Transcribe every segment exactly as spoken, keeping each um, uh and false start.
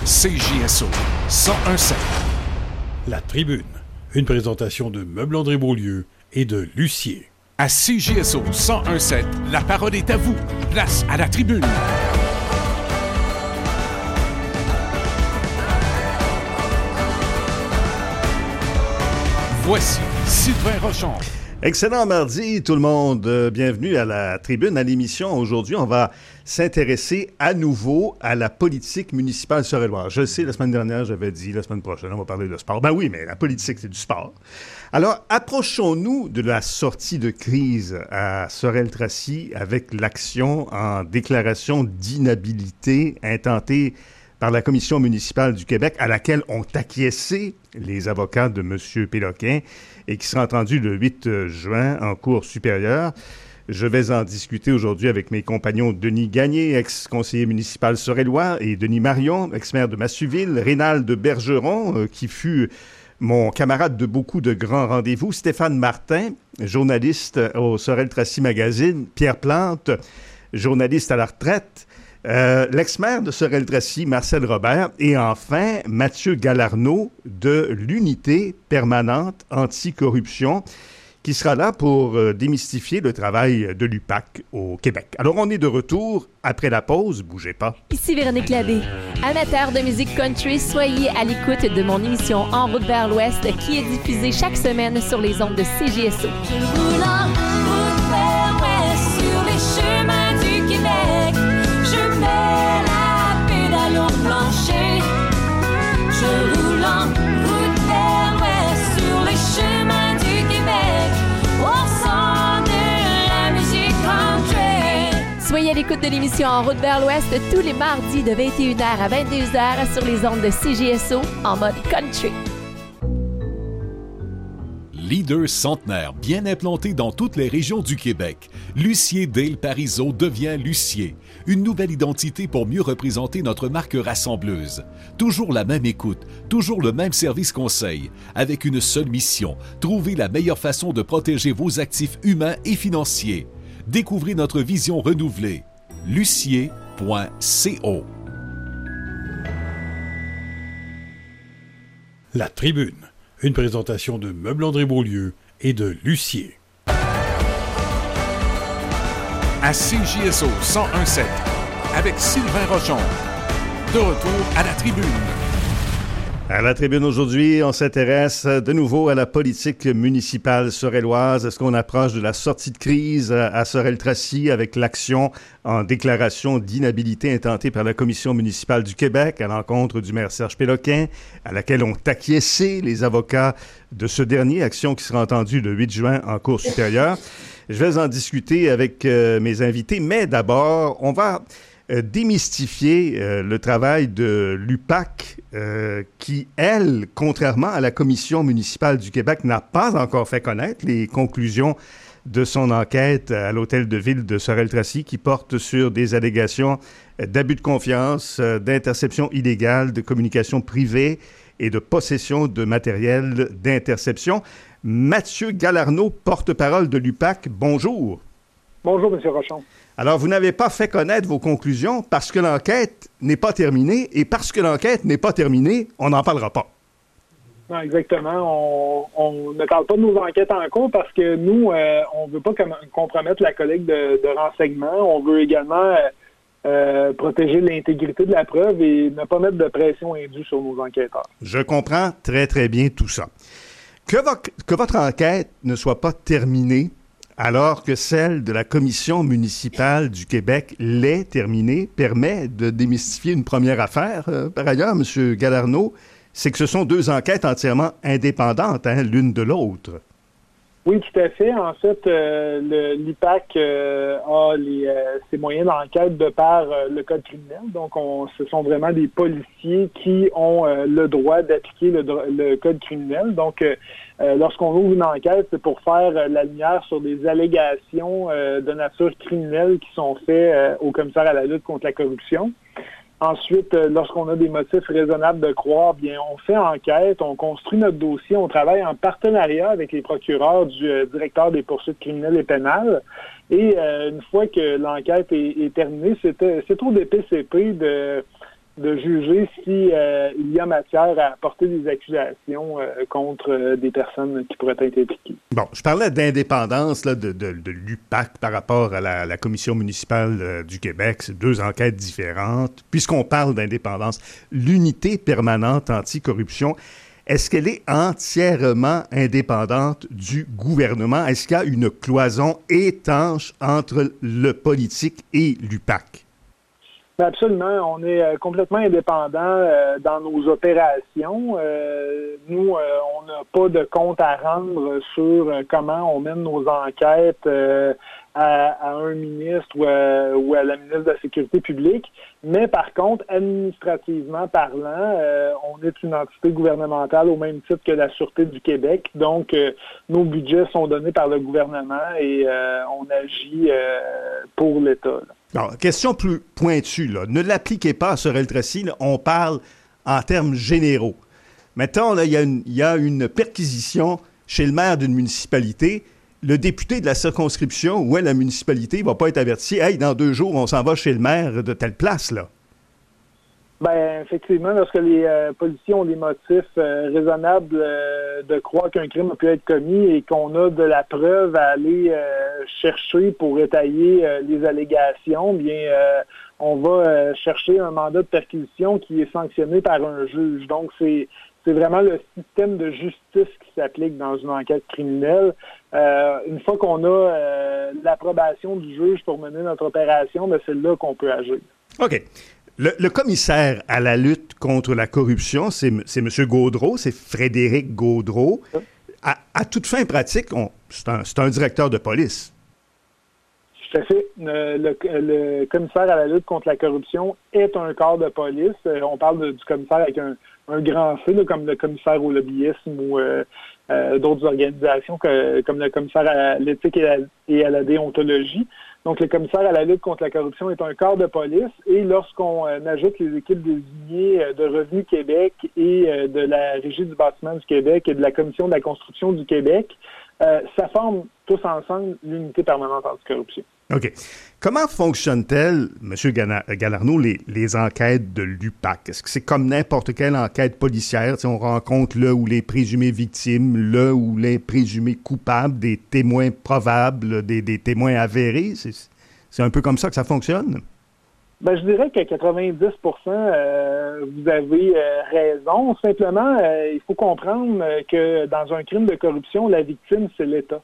C J S O cent un virgule sept. La Tribune, une présentation de Meubles André Beaulieu et de Lucier. À C J S O cent un virgule sept, la parole est à vous. Place à la Tribune. Voici Sylvain Rochon. Excellent mardi tout le monde. Bienvenue à la Tribune, à l'émission. Aujourd'hui, on va s'intéresser à nouveau à la politique municipale sur Sorel-Loire. Je sais, la semaine dernière, j'avais dit, la semaine prochaine, on va parler de sport. Ben oui, mais la politique, c'est du sport. Alors, approchons-nous de la sortie de crise à Sorel-Tracy avec l'action en déclaration d'inhabilité intentée par la Commission municipale du Québec, à laquelle ont acquiescé les avocats de M. Péloquin et qui sera entendu le huit juin en cour supérieure. Je vais en discuter aujourd'hui avec mes compagnons Denis Gagné, ex-conseiller municipal Sorel-Loire, et Denis Marion, ex-maire de Massuville, Rénald Bergeron, euh, qui fut mon camarade de beaucoup de grands rendez-vous, Stéphane Martin, journaliste au Sorel-Tracy Magazine, Pierre Plante, journaliste à la retraite, Euh, l'ex-maire de Sorel-Tracy, Marcel Robert, et enfin Mathieu Galarneau de l'Unité permanente anticorruption, qui sera là pour euh, démystifier le travail de l'U P A C au Québec. Alors, on est de retour après la pause. Bougez pas. Ici Véronique Labbé. Amateur de musique country, soyez à l'écoute de mon émission En route vers l'Ouest qui est diffusée chaque semaine sur les ondes de C J S O. Je roule en route vers l'Ouest sur les chemins du Québec. Je mets la pédale au plancher. Je roule en route vers l'Ouest sur les chemins du Québec. Au son de la musique country. Soyez à l'écoute de l'émission En route vers l'Ouest tous les mardis de vingt et une heures à vingt-deux heures sur les ondes de C J S O en mode country. Leader centenaire bien implanté dans toutes les régions du Québec, Lucier Dale Parizeau devient Lucier. Une nouvelle identité pour mieux représenter notre marque rassembleuse. Toujours la même écoute, toujours le même service conseil, avec une seule mission, trouver la meilleure façon de protéger vos actifs humains et financiers. Découvrez notre vision renouvelée. lucier point co. La Tribune, une présentation de Meubles André Beaulieu et de Lucier. À C J S O cent un virgule sept, avec Sylvain Rochon. De retour à la Tribune. À la Tribune aujourd'hui, on s'intéresse de nouveau à la politique municipale sorelloise. Est-ce qu'on approche de la sortie de crise à Sorel-Tracy avec l'action en déclaration d'inhabilité intentée par la Commission municipale du Québec à l'encontre du maire Serge Péloquin, à laquelle ont acquiescé les avocats de ce dernier, action qui sera entendue le huit juin en cour supérieure. Je vais en discuter avec euh, mes invités, mais d'abord, on va euh, démystifier euh, le travail de l'U P A C euh, qui, elle, contrairement à la Commission municipale du Québec, n'a pas encore fait connaître les conclusions de son enquête à l'hôtel de ville de Sorel-Tracy qui porte sur des allégations d'abus de confiance, euh, d'interception illégale, de communication privée et de possession de matériel d'interception. Mathieu Galarneau, porte-parole de l'U P A C, bonjour. Bonjour, M. Rochon. Alors, vous n'avez pas fait connaître vos conclusions parce que l'enquête n'est pas terminée, et parce que l'enquête n'est pas terminée, on n'en parlera pas. Non, exactement. On, on ne parle pas de nos enquêtes en cours parce que nous, euh, on ne veut pas com- compromettre la collecte de, de renseignements. On veut également euh, euh, protéger l'intégrité de la preuve et ne pas mettre de pression indue sur nos enquêteurs. Je comprends très, très bien tout ça. Que, vo- que votre enquête ne soit pas terminée alors que celle de la Commission municipale du Québec l'est terminée permet de démystifier une première affaire. Euh, par ailleurs, M. Galarneau, c'est que ce sont deux enquêtes entièrement indépendantes, hein, l'une de l'autre. Oui, tout à fait. En fait, euh, le, l'U P A C euh, a les, euh, ses moyens d'enquête de par euh, le code criminel. Donc, on, ce sont vraiment des policiers qui ont euh, le droit d'appliquer le, le code criminel. Donc, euh, euh, lorsqu'on ouvre une enquête, c'est pour faire euh, la lumière sur des allégations euh, de nature criminelle qui sont faites euh, au commissaire à la lutte contre la corruption. Ensuite, euh, lorsqu'on a des motifs raisonnables de croire, bien, on fait enquête, on construit notre dossier, on travaille en partenariat avec les procureurs du euh, directeur des poursuites criminelles et pénales. Et euh, une fois que l'enquête est, est terminée, c'est, c'est au D P C P de, de juger si euh, il y a matière à porter des accusations euh, contre euh, des personnes qui pourraient être impliquées. Bon, je parlais d'indépendance là, de, de, de l'U P A C par rapport à la, la Commission municipale euh, du Québec. C'est deux enquêtes différentes. Puisqu'on parle d'indépendance, l'unité permanente anticorruption, est-ce qu'elle est entièrement indépendante du gouvernement? Est-ce qu'il y a une cloison étanche entre le politique et l'U P A C? Absolument. On est euh, complètement indépendant euh, dans nos opérations. Euh, nous, euh, on n'a pas de compte à rendre sur euh, comment on mène nos enquêtes euh, à, à un ministre ou à, ou à la ministre de la Sécurité publique. Mais par contre, administrativement parlant, euh, on est une entité gouvernementale au même titre que la Sûreté du Québec. Donc, euh, nos budgets sont donnés par le gouvernement et euh, on agit euh, pour l'État. Là. Alors, question plus pointue, là. Ne l'appliquez pas à Sorel-Tracy, là. On parle en termes généraux. Mettons, là, il y a une, il y a une perquisition chez le maire d'une municipalité. Le député de la circonscription ou la municipalité ne va pas être averti. « Hey, dans deux jours, on s'en va chez le maire de telle place, là. » Ben effectivement, lorsque les euh, policiers ont des motifs euh, raisonnables euh, de croire qu'un crime a pu être commis et qu'on a de la preuve à aller euh, chercher pour étayer euh, les allégations, bien euh, on va euh, chercher un mandat de perquisition qui est sanctionné par un juge. Donc c'est c'est vraiment le système de justice qui s'applique dans une enquête criminelle. Euh, une fois qu'on a euh, l'approbation du juge pour mener notre opération, ben c'est là qu'on peut agir. OK. Le, le commissaire à la lutte contre la corruption, c'est, c'est M. Gaudreau, c'est Frédéric Gaudreau. À, à toute fin pratique, on, c'est, un, c'est un directeur de police. Tout à fait. Le, le, le commissaire à la lutte contre la corruption est un corps de police. On parle de, du commissaire avec un, un grand C, là, comme le commissaire au lobbyisme ou euh, euh, d'autres organisations que, comme le commissaire à l'éthique et à, et à la déontologie. Donc, le commissaire à la lutte contre la corruption est un corps de police et lorsqu'on euh, ajoute les équipes désignées euh, de Revenu Québec et euh, de la Régie du bâtiment du Québec et de la Commission de la construction du Québec, euh, ça forme tous ensemble l'unité permanente anticorruption. OK. Comment fonctionne-t-elle, M. Galarneau, les, les enquêtes de l'U P A C? Est-ce que c'est comme n'importe quelle enquête policière? Si on rencontre là où les présumées victimes, là où les présumés coupables, des témoins probables, des, des témoins avérés? C'est, c'est un peu comme ça que ça fonctionne? Ben, je dirais qu'à quatre-vingt-dix pour cent, euh, vous avez euh, raison. Simplement, euh, il faut comprendre que dans un crime de corruption, la victime, c'est l'État.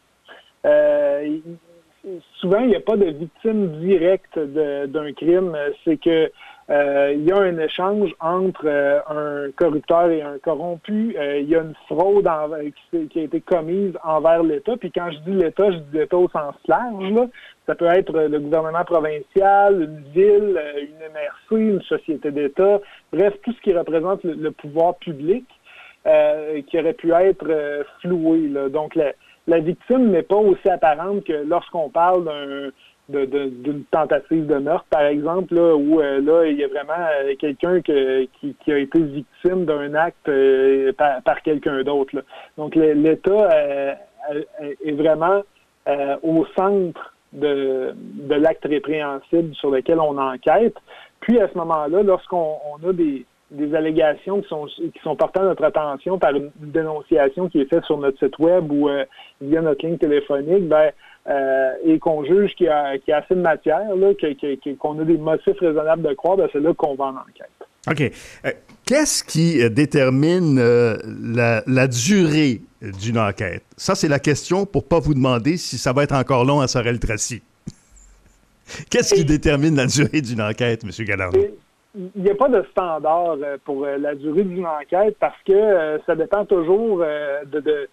Euh, Souvent, il n'y a pas de victime directe de, d'un crime. C'est que euh, il y a un échange entre euh, un corrupteur et un corrompu. Euh, il y a une fraude en, qui, qui a été commise envers l'État. Puis quand je dis l'État, je dis l'État au sens large. Là. Ça peut être le gouvernement provincial, une ville, une M R C, une société d'État. Bref, tout ce qui représente le, le pouvoir public euh, qui aurait pu être euh, floué. Là. Donc, la, La victime n'est pas aussi apparente que lorsqu'on parle d'un, de, de, d'une tentative de meurtre, par exemple, là, où euh, là, il y a vraiment euh, quelqu'un que, qui, qui a été victime d'un acte euh, par, par quelqu'un d'autre. Là. Donc, le, l'État euh, est vraiment euh, au centre de, de l'acte répréhensible sur lequel on enquête. Puis, à ce moment-là, lorsqu'on on a des des allégations qui sont qui sont portées à notre attention par une, une dénonciation qui est faite sur notre site web ou euh, via notre ligne téléphonique, ben euh, et qu'on juge qu'il y a, qu'il y a assez de matière, là, que, que, qu'on a des motifs raisonnables de croire, ben c'est là qu'on va en enquête. OK. Euh, qu'est-ce qui euh, détermine euh, la, la durée d'une enquête? Ça, c'est la question pour pas vous demander si ça va être encore long à Sorel-Tracy. Qu'est-ce qui et, détermine la durée d'une enquête, M. Galarneau? Il n'y a pas de standard pour la durée d'une enquête parce que euh, ça dépend toujours euh, de, de,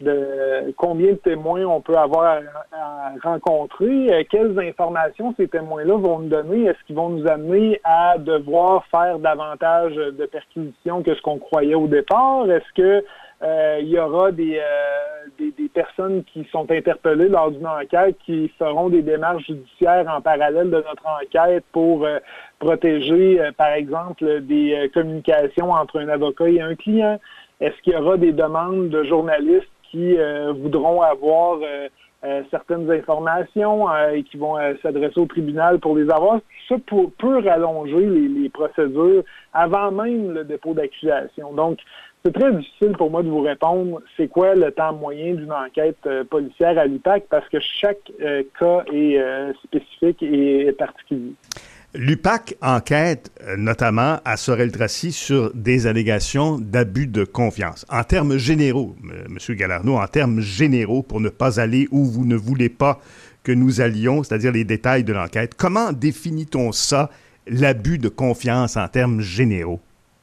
de combien de témoins on peut avoir à, à rencontrer, euh, quelles informations ces témoins-là vont nous donner, est-ce qu'ils vont nous amener à devoir faire davantage de perquisitions que ce qu'on croyait au départ, est-ce que euh, il y aura des, euh, des, des personnes qui sont interpellées lors d'une enquête qui feront des démarches judiciaires en parallèle de notre enquête pour euh, protéger, euh, par exemple, des euh, communications entre un avocat et un client? Est-ce qu'il y aura des demandes de journalistes qui euh, voudront avoir euh, euh, certaines informations euh, et qui vont euh, s'adresser au tribunal pour les avoir. Ça pour, peut rallonger les, les procédures avant même le dépôt d'accusation. Donc, c'est très difficile pour moi de vous répondre c'est quoi le temps moyen d'une enquête euh, policière à l'U P A C parce que chaque euh, cas est euh, spécifique et particulier. L'U P A C enquête euh, notamment à Sorel-Tracy sur des allégations d'abus de confiance. En termes généraux, M. Galarneau, en termes généraux, pour ne pas aller où vous ne voulez pas que nous allions, c'est-à-dire les détails de l'enquête, comment définit-on ça, l'abus de confiance en termes généraux?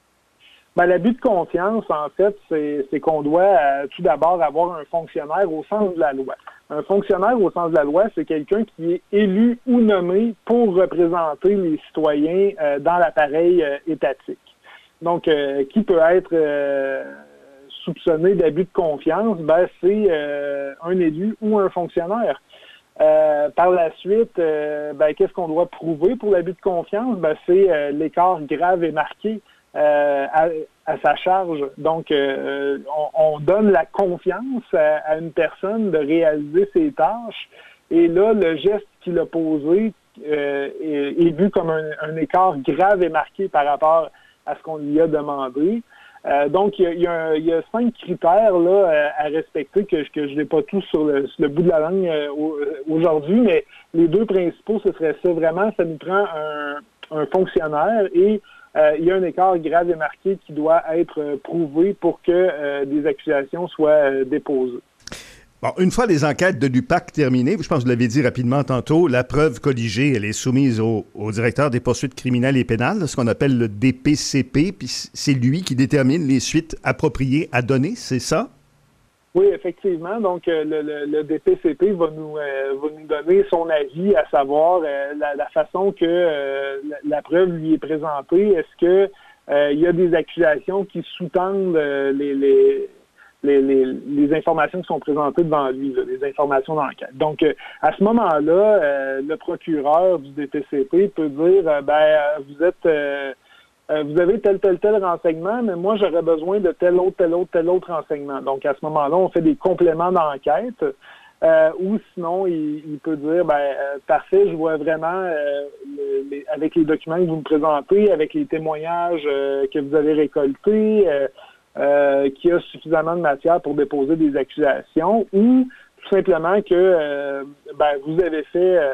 Ben, l'abus de confiance, en fait, c'est, c'est qu'on doit euh, tout d'abord avoir un fonctionnaire au sens de la loi. Un fonctionnaire au sens de la loi, c'est quelqu'un qui est élu ou nommé pour représenter les citoyens euh, dans l'appareil euh, étatique. Donc, euh, qui peut être euh, soupçonné d'abus de confiance? Ben, c'est euh, un élu ou un fonctionnaire. Euh, par la suite, euh, ben, qu'est-ce qu'on doit prouver pour l'abus de confiance? Ben, c'est euh, l'écart grave et marqué euh, à, à sa charge. Donc, euh, on, on donne la confiance à, à une personne de réaliser ses tâches. Et là, le geste qu'il a posé euh, est, est vu comme un, un écart grave et marqué par rapport à ce qu'on lui a demandé. Euh, donc, il y a, il y a, il y a cinq critères là, à, à respecter que, que je n'ai pas tous sur le, sur le bout de la langue euh, aujourd'hui, mais les deux principaux, ce serait ça. Vraiment, ça nous prend un, un fonctionnaire et euh, il y a un écart grave et marqué qui doit être euh, prouvé pour que euh, des accusations soient euh, déposées. Bon, une fois les enquêtes de l'U P A C terminées, je pense que vous l'avez dit rapidement tantôt, la preuve colligée, elle est soumise au, au directeur des poursuites criminelles et pénales, ce qu'on appelle le D P C P, puis c'est lui qui détermine les suites appropriées à donner, c'est ça? Oui, effectivement. Donc, euh, le, le, le D P C P va nous, euh, va nous donner son avis, à savoir euh, la, la façon que euh, la, la preuve lui est présentée. Est-ce que euh, il y a des accusations qui sous-tendent euh, les... les Les, les, les informations qui sont présentées devant lui, là, les informations d'enquête. Donc, euh, à ce moment-là, euh, le procureur du D P C P peut dire, euh, ben, euh, vous êtes, euh, euh, vous avez tel, tel, tel renseignement, mais moi, j'aurais besoin de tel autre, tel autre, tel autre renseignement. Donc, à ce moment-là, on fait des compléments d'enquête. Euh, ou sinon, il, il peut dire, ben, euh, parfait, je vois vraiment, euh, les, avec les documents que vous me présentez, avec les témoignages euh, que vous avez récoltés, euh, Euh, qu'il y a suffisamment de matière pour déposer des accusations ou tout simplement que euh, ben, vous avez fait euh,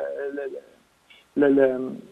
le, le,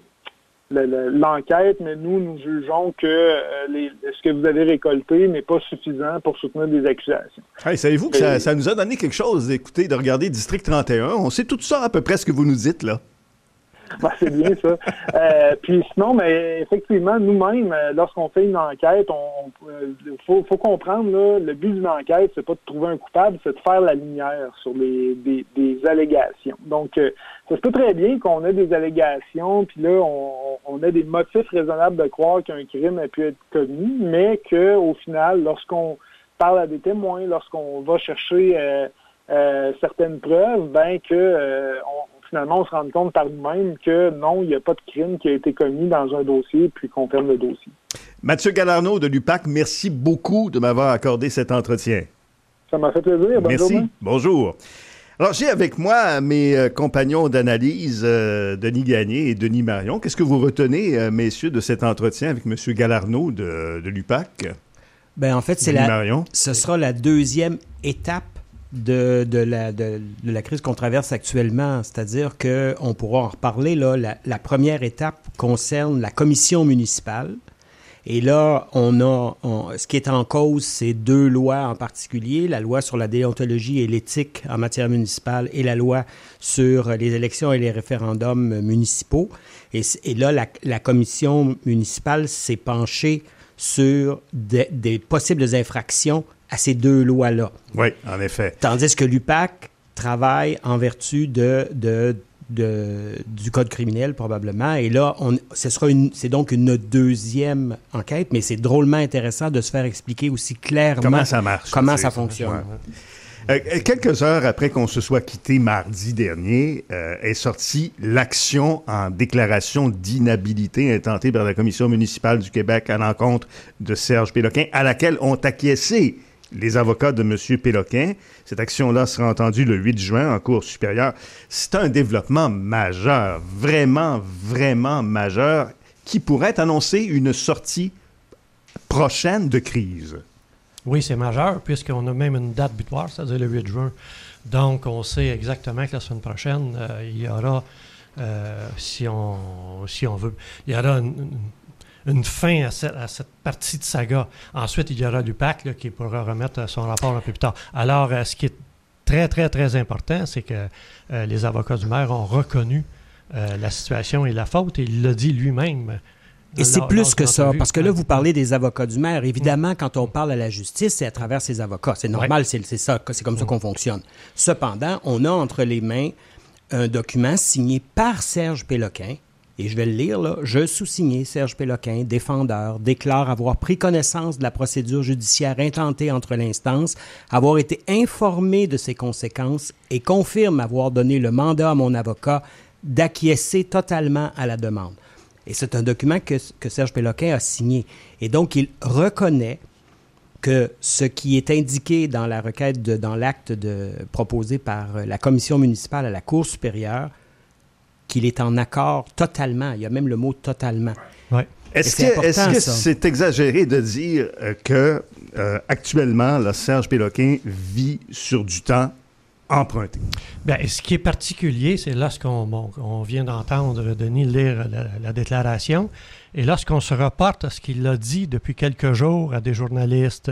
le, le, l'enquête, mais nous, nous jugeons que euh, les, ce que vous avez récolté n'est pas suffisant pour soutenir des accusations. Hey, savez-vous que Et... ça, ça nous a donné quelque chose d'écouter, de regarder District trente et un? On sait tout ça à peu près ce que vous nous dites, là. Ben, c'est bien ça. Euh, puis sinon, mais effectivement, nous-mêmes, lorsqu'on fait une enquête, on, on faut, faut comprendre là, le but d'une enquête, c'est pas de trouver un coupable, c'est de faire la lumière sur les des, des allégations. Donc, euh, ça se peut très bien qu'on ait des allégations, puis là, on, on a des motifs raisonnables de croire qu'un crime a pu être commis, mais que au final, lorsqu'on parle à des témoins, lorsqu'on va chercher euh, euh, certaines preuves, ben que euh, on finalement, on se rend compte par nous-mêmes que non, il n'y a pas de crime qui a été commis dans un dossier, puis qu'on ferme le dossier. Mathieu Galarneau de l'U P A C, merci beaucoup de m'avoir accordé cet entretien. Ça m'a fait plaisir. Bonne merci. journée. Bonjour. Alors, j'ai avec moi mes euh, compagnons d'analyse, euh, Denis Gagné et Denis Marion. Qu'est-ce que vous retenez, euh, messieurs, de cet entretien avec M. Galarneau de, de l'U P A C? Ben, en fait, c'est Denis la, Marion. ce sera la deuxième étape De, de, la, de, de la crise qu'on traverse actuellement, c'est-à-dire qu'on pourra en reparler. Là, la, la première étape concerne la commission municipale. Et là, on a on, ce qui est en cause, c'est deux lois en particulier, la loi sur la déontologie et l'éthique en matière municipale et la loi sur les élections et les référendums municipaux. Et, et là, la, la commission municipale s'est penchée sur de, des possibles infractions à ces deux lois-là. Oui, en effet. Tandis que l'U P A C travaille en vertu de, de, de, du Code criminel, probablement. Et là, on, ce sera une, c'est donc une deuxième enquête, mais c'est drôlement intéressant de se faire expliquer aussi clairement comment ça marche, comment ça fonctionne. Ouais. Euh, quelques heures après qu'on se soit quitté mardi dernier, euh, est sortie l'action en déclaration d'inhabilité intentée par la Commission municipale du Québec à l'encontre de Serge Péloquin, à laquelle ont acquiescé les avocats de M. Péloquin. Cette action-là sera entendue le huit juin en Cour supérieure. C'est un développement majeur, vraiment, vraiment majeur, qui pourrait annoncer une sortie prochaine de crise. Oui, c'est majeur, puisqu'on a même une date butoir, c'est-à-dire le huit juin. Donc, on sait exactement que la semaine prochaine, euh, il y aura, euh, si, on, si on veut, il y aura une, une, une fin à cette, à cette partie de saga. Ensuite, il y aura l'U P A C là, qui pourra remettre son rapport un peu plus tard. Alors, euh, ce qui est très, très, très important, c'est que euh, les avocats du maire ont reconnu euh, la situation et la faute, et il l'a dit lui-même. Et c'est plus que ça, parce que là, vous parlez des avocats du maire. Évidemment, mmh. quand on parle à la justice, c'est à travers ses avocats. C'est normal, ouais. c'est, c'est ça, c'est comme mmh. ça qu'on fonctionne. Cependant, on a entre les mains un document signé par Serge Péloquin, et je vais le lire, là. Je sous-signé, Serge Péloquin, défendeur, déclare avoir pris connaissance de la procédure judiciaire intentée entre l'instance, avoir été informé de ses conséquences et confirme avoir donné le mandat à mon avocat d'acquiescer totalement à la demande. Et c'est un document que, que Serge Péloquin a signé. Et donc, il reconnaît que ce qui est indiqué dans la requête, de, dans l'acte de, proposé par la commission municipale à la Cour supérieure, qu'il est en accord totalement. Il y a même le mot « totalement ». Ouais. Est-ce que, est-ce que c'est exagéré de dire euh, que euh, actuellement, là, Serge Péloquin vit sur du temps emprunté? Bien, ce qui est particulier, c'est lorsqu'on bon, on vient d'entendre Denis lire la, la déclaration, et lorsqu'on se reporte à ce qu'il a dit depuis quelques jours à des journalistes,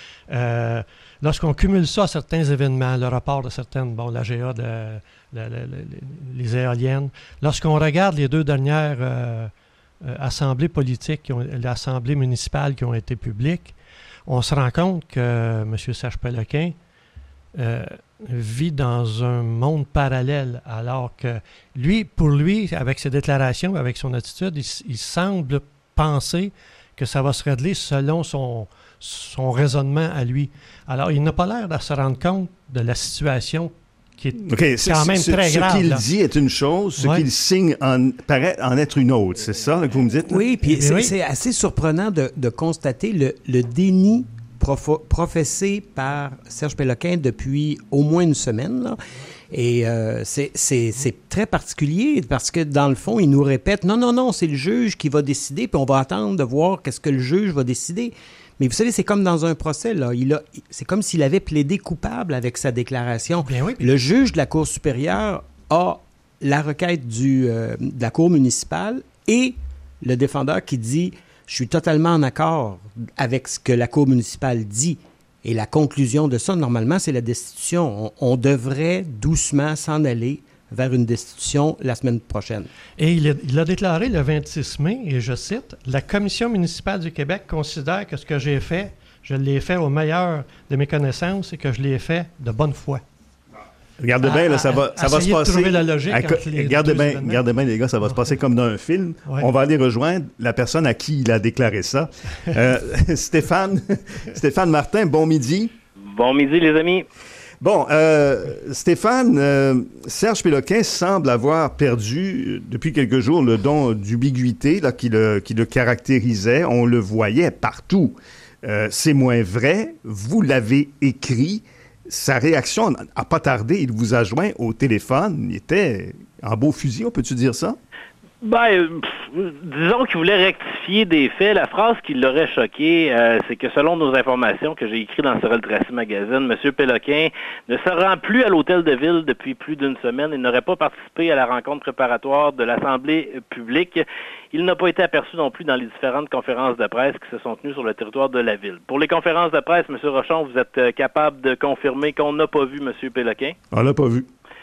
euh, lorsqu'on cumule ça à certains événements, le rapport de certaines, bon, l'A G A, de, la, la, la, les éoliennes, lorsqu'on regarde les deux dernières euh, euh, assemblées politiques, qui ont, l'assemblée municipale qui ont été publiques, on se rend compte que euh, M. Serge Péloquin euh, vit dans un monde parallèle, alors que lui, pour lui, avec ses déclarations, avec son attitude, il, il semble penser que ça va se régler selon son, son raisonnement à lui. Alors, il n'a pas l'air de se rendre compte de la situation qui est okay, quand même ce, très ce grave. Ce qu'il là. dit est une chose, ce ouais. qu'il signe en, paraît en être une autre. C'est ça là, que vous me dites? Là? Oui, puis c'est, oui. c'est assez surprenant de, de constater le, le déni Profo- professé par Serge Péloquin depuis au moins une semaine. Là. Et euh, c'est, c'est, c'est très particulier parce que, dans le fond, il nous répète « Non, non, non, c'est le juge qui va décider, puis on va attendre de voir qu'est-ce que le juge va décider. » Mais vous savez, c'est comme dans un procès. Là. Il a, c'est comme s'il avait plaidé coupable avec sa déclaration. Bien oui, bien. Le juge de la Cour supérieure a la requête du, euh, de la Cour municipale et le défendeur qui dit « Je suis totalement en accord avec ce que la Cour municipale dit. » Et la conclusion de ça, normalement, c'est la destitution. On, on devrait doucement s'en aller vers une destitution la semaine prochaine. Et il a, il a déclaré le vingt-six mai, et je cite, « La Commission municipale du Québec considère que ce que j'ai fait, je l'ai fait au meilleur de mes connaissances et que je l'ai fait de bonne foi. » Regardez bien, là, ça va, ça va se passer. La logique à, les regardez bien, regardez bien, les gars, ça va se passer comme dans un film. Ouais. On va aller rejoindre la personne à qui il a déclaré ça. Euh, Stéphane, Stéphane Martin, bon midi. Bon midi, les amis. Bon, euh, Stéphane, euh, Serge Péloquin semble avoir perdu depuis quelques jours le don d'ubiquité là, qui, le, qui le caractérisait. On le voyait partout. Euh, c'est moins vrai. Vous l'avez écrit. Sa réaction n'a pas tardé. Il vous a joint au téléphone. Il était en beau fusil, on peut-tu dire ça? Ben, pff, disons qu'il voulait rectifier des faits. La phrase qui l'aurait choqué, euh, c'est que selon nos informations que j'ai écrites dans Sorel Tracy Magazine, M. Péloquin ne se rend plus à l'hôtel de ville depuis plus d'une semaine. Il n'aurait pas participé à la rencontre préparatoire de l'Assemblée publique. Il n'a pas été aperçu non plus dans les différentes conférences de presse qui se sont tenues sur le territoire de la ville. Pour les conférences de presse, M. Rochon, vous êtes capable de confirmer qu'on n'a pas vu M. Péloquin? On l'a pas vu.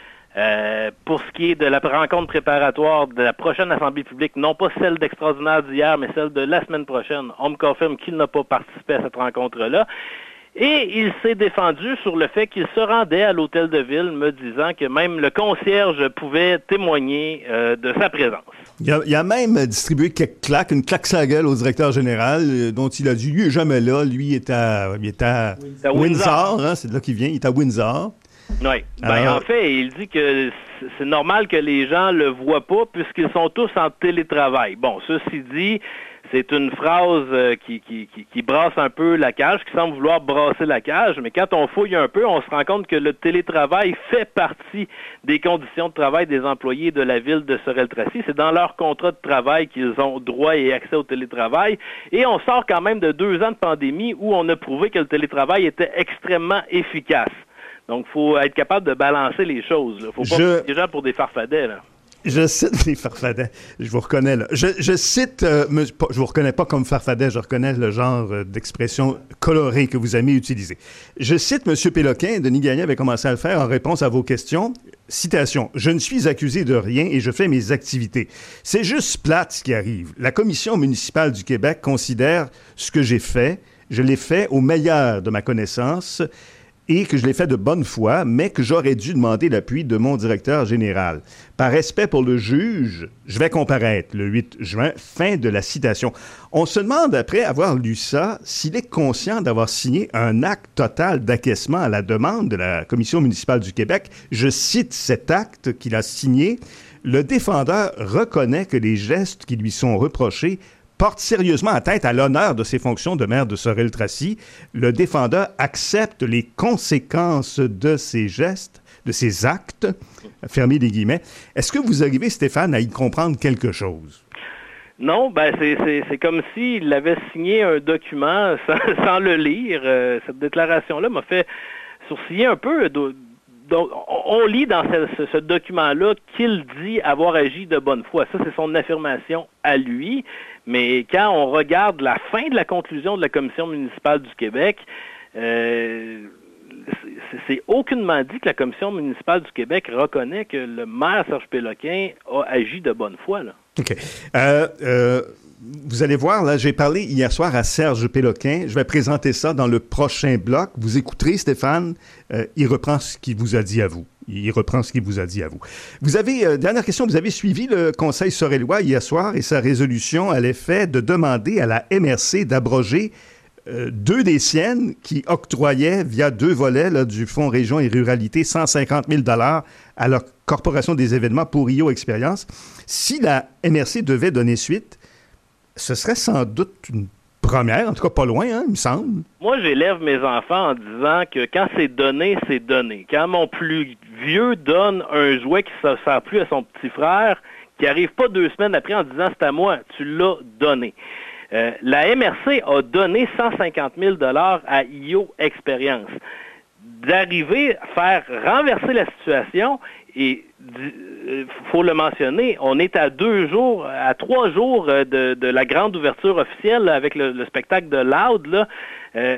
Euh, pour ce qui est de la rencontre préparatoire de la prochaine Assemblée publique, non pas celle d'extraordinaire d'hier, mais celle de la semaine prochaine, on me confirme qu'il n'a pas participé à cette rencontre-là. Et il s'est défendu sur le fait qu'il se rendait à l'hôtel de ville, me disant que même le concierge pouvait témoigner euh, de sa présence. Il a, il a même distribué quelques claques, une claque sur la gueule au directeur général, euh, dont il a dit, lui, il n'est jamais là, lui, il est à, il est à Windsor, Windsor hein, c'est de là qu'il vient, il est à Windsor. Oui. Ben, Alors... En fait, il dit que c'est normal que les gens le voient pas puisqu'ils sont tous en télétravail. Bon, ceci dit, c'est une phrase euh, qui, qui, qui, qui brasse un peu la cage, qui semble vouloir brasser la cage, mais quand on fouille un peu, on se rend compte que le télétravail fait partie des conditions de travail des employés de la ville de Sorel-Tracy. C'est dans leur contrat de travail qu'ils ont droit et accès au télétravail. Et on sort quand même de deux ans de pandémie où on a prouvé que le télétravail était extrêmement efficace. Donc, il faut être capable de balancer les choses. Il ne faut pas Je... prendre les gens pour des farfadets, là. Je cite les farfadets. Je vous reconnais, là. Je, je cite... Euh, me, je vous reconnais pas comme farfadet, je reconnais le genre euh, d'expression colorée que vous aimez utiliser. Je cite M. Péloquin. Denis Gagné avait commencé à le faire en réponse à vos questions. Citation. « Je ne suis accusé de rien et je fais mes activités. C'est juste plate ce qui arrive. La Commission municipale du Québec considère ce que j'ai fait. Je l'ai fait au meilleur de ma connaissance et que je l'ai fait de bonne foi, mais que j'aurais dû demander l'appui de mon directeur général. Par respect pour le juge, je vais comparaître le huit juin. » Fin de la citation. On se demande, après avoir lu ça, s'il est conscient d'avoir signé un acte total d'acquiescement à la demande de la Commission municipale du Québec. Je cite cet acte qu'il a signé. « Le défendeur reconnaît que les gestes qui lui sont reprochés porte sérieusement atteinte à l'honneur de ses fonctions de maire de Sorel-Tracy. Le défendeur accepte les conséquences de ses gestes, de ses actes. » Fermez les guillemets. Est-ce que vous arrivez, Stéphane, à y comprendre quelque chose? Non, ben c'est, c'est, c'est comme s'il avait signé un document sans, sans le lire. Euh, cette déclaration-là m'a fait sourciller un peu. Donc, on lit dans ce, ce, ce document-là qu'il dit avoir agi de bonne foi. Ça, c'est son affirmation à lui. Mais quand on regarde la fin de la conclusion de la Commission municipale du Québec, euh, c'est, c'est aucunement dit que la Commission municipale du Québec reconnaît que le maire Serge Péloquin a agi de bonne foi, là. OK. Euh, euh, vous allez voir, là, j'ai parlé hier soir à Serge Péloquin. Je vais présenter ça dans le prochain bloc. Vous écouterez, Stéphane. Euh, il reprend ce qu'il vous a dit à vous. Il reprend ce qu'il vous a dit à vous. Vous avez, euh, dernière question, vous avez suivi le Conseil sorellois hier soir et sa résolution à l'effet de demander à la M R C d'abroger euh, deux des siennes qui octroyaient, via deux volets là, du Fonds Région et Ruralité, cent cinquante mille dollars à leur Corporation des événements pour I O Expérience. Si la M R C devait donner suite, ce serait sans doute une première, en tout cas pas loin, hein, il me semble. Moi, j'élève mes enfants en disant que quand c'est donné, c'est donné. Quand mon plus vieux donne un jouet qui ne se sert plus à son petit frère, qui n'arrive pas deux semaines après en disant « c'est à moi », tu l'as donné. Euh, la M R C a donné cent cinquante mille dollars à I O Expérience. D'arriver à faire renverser la situation, et il faut le mentionner, on est à deux jours, à trois jours de, de la grande ouverture officielle là, avec le, le spectacle de Loud. Là, euh,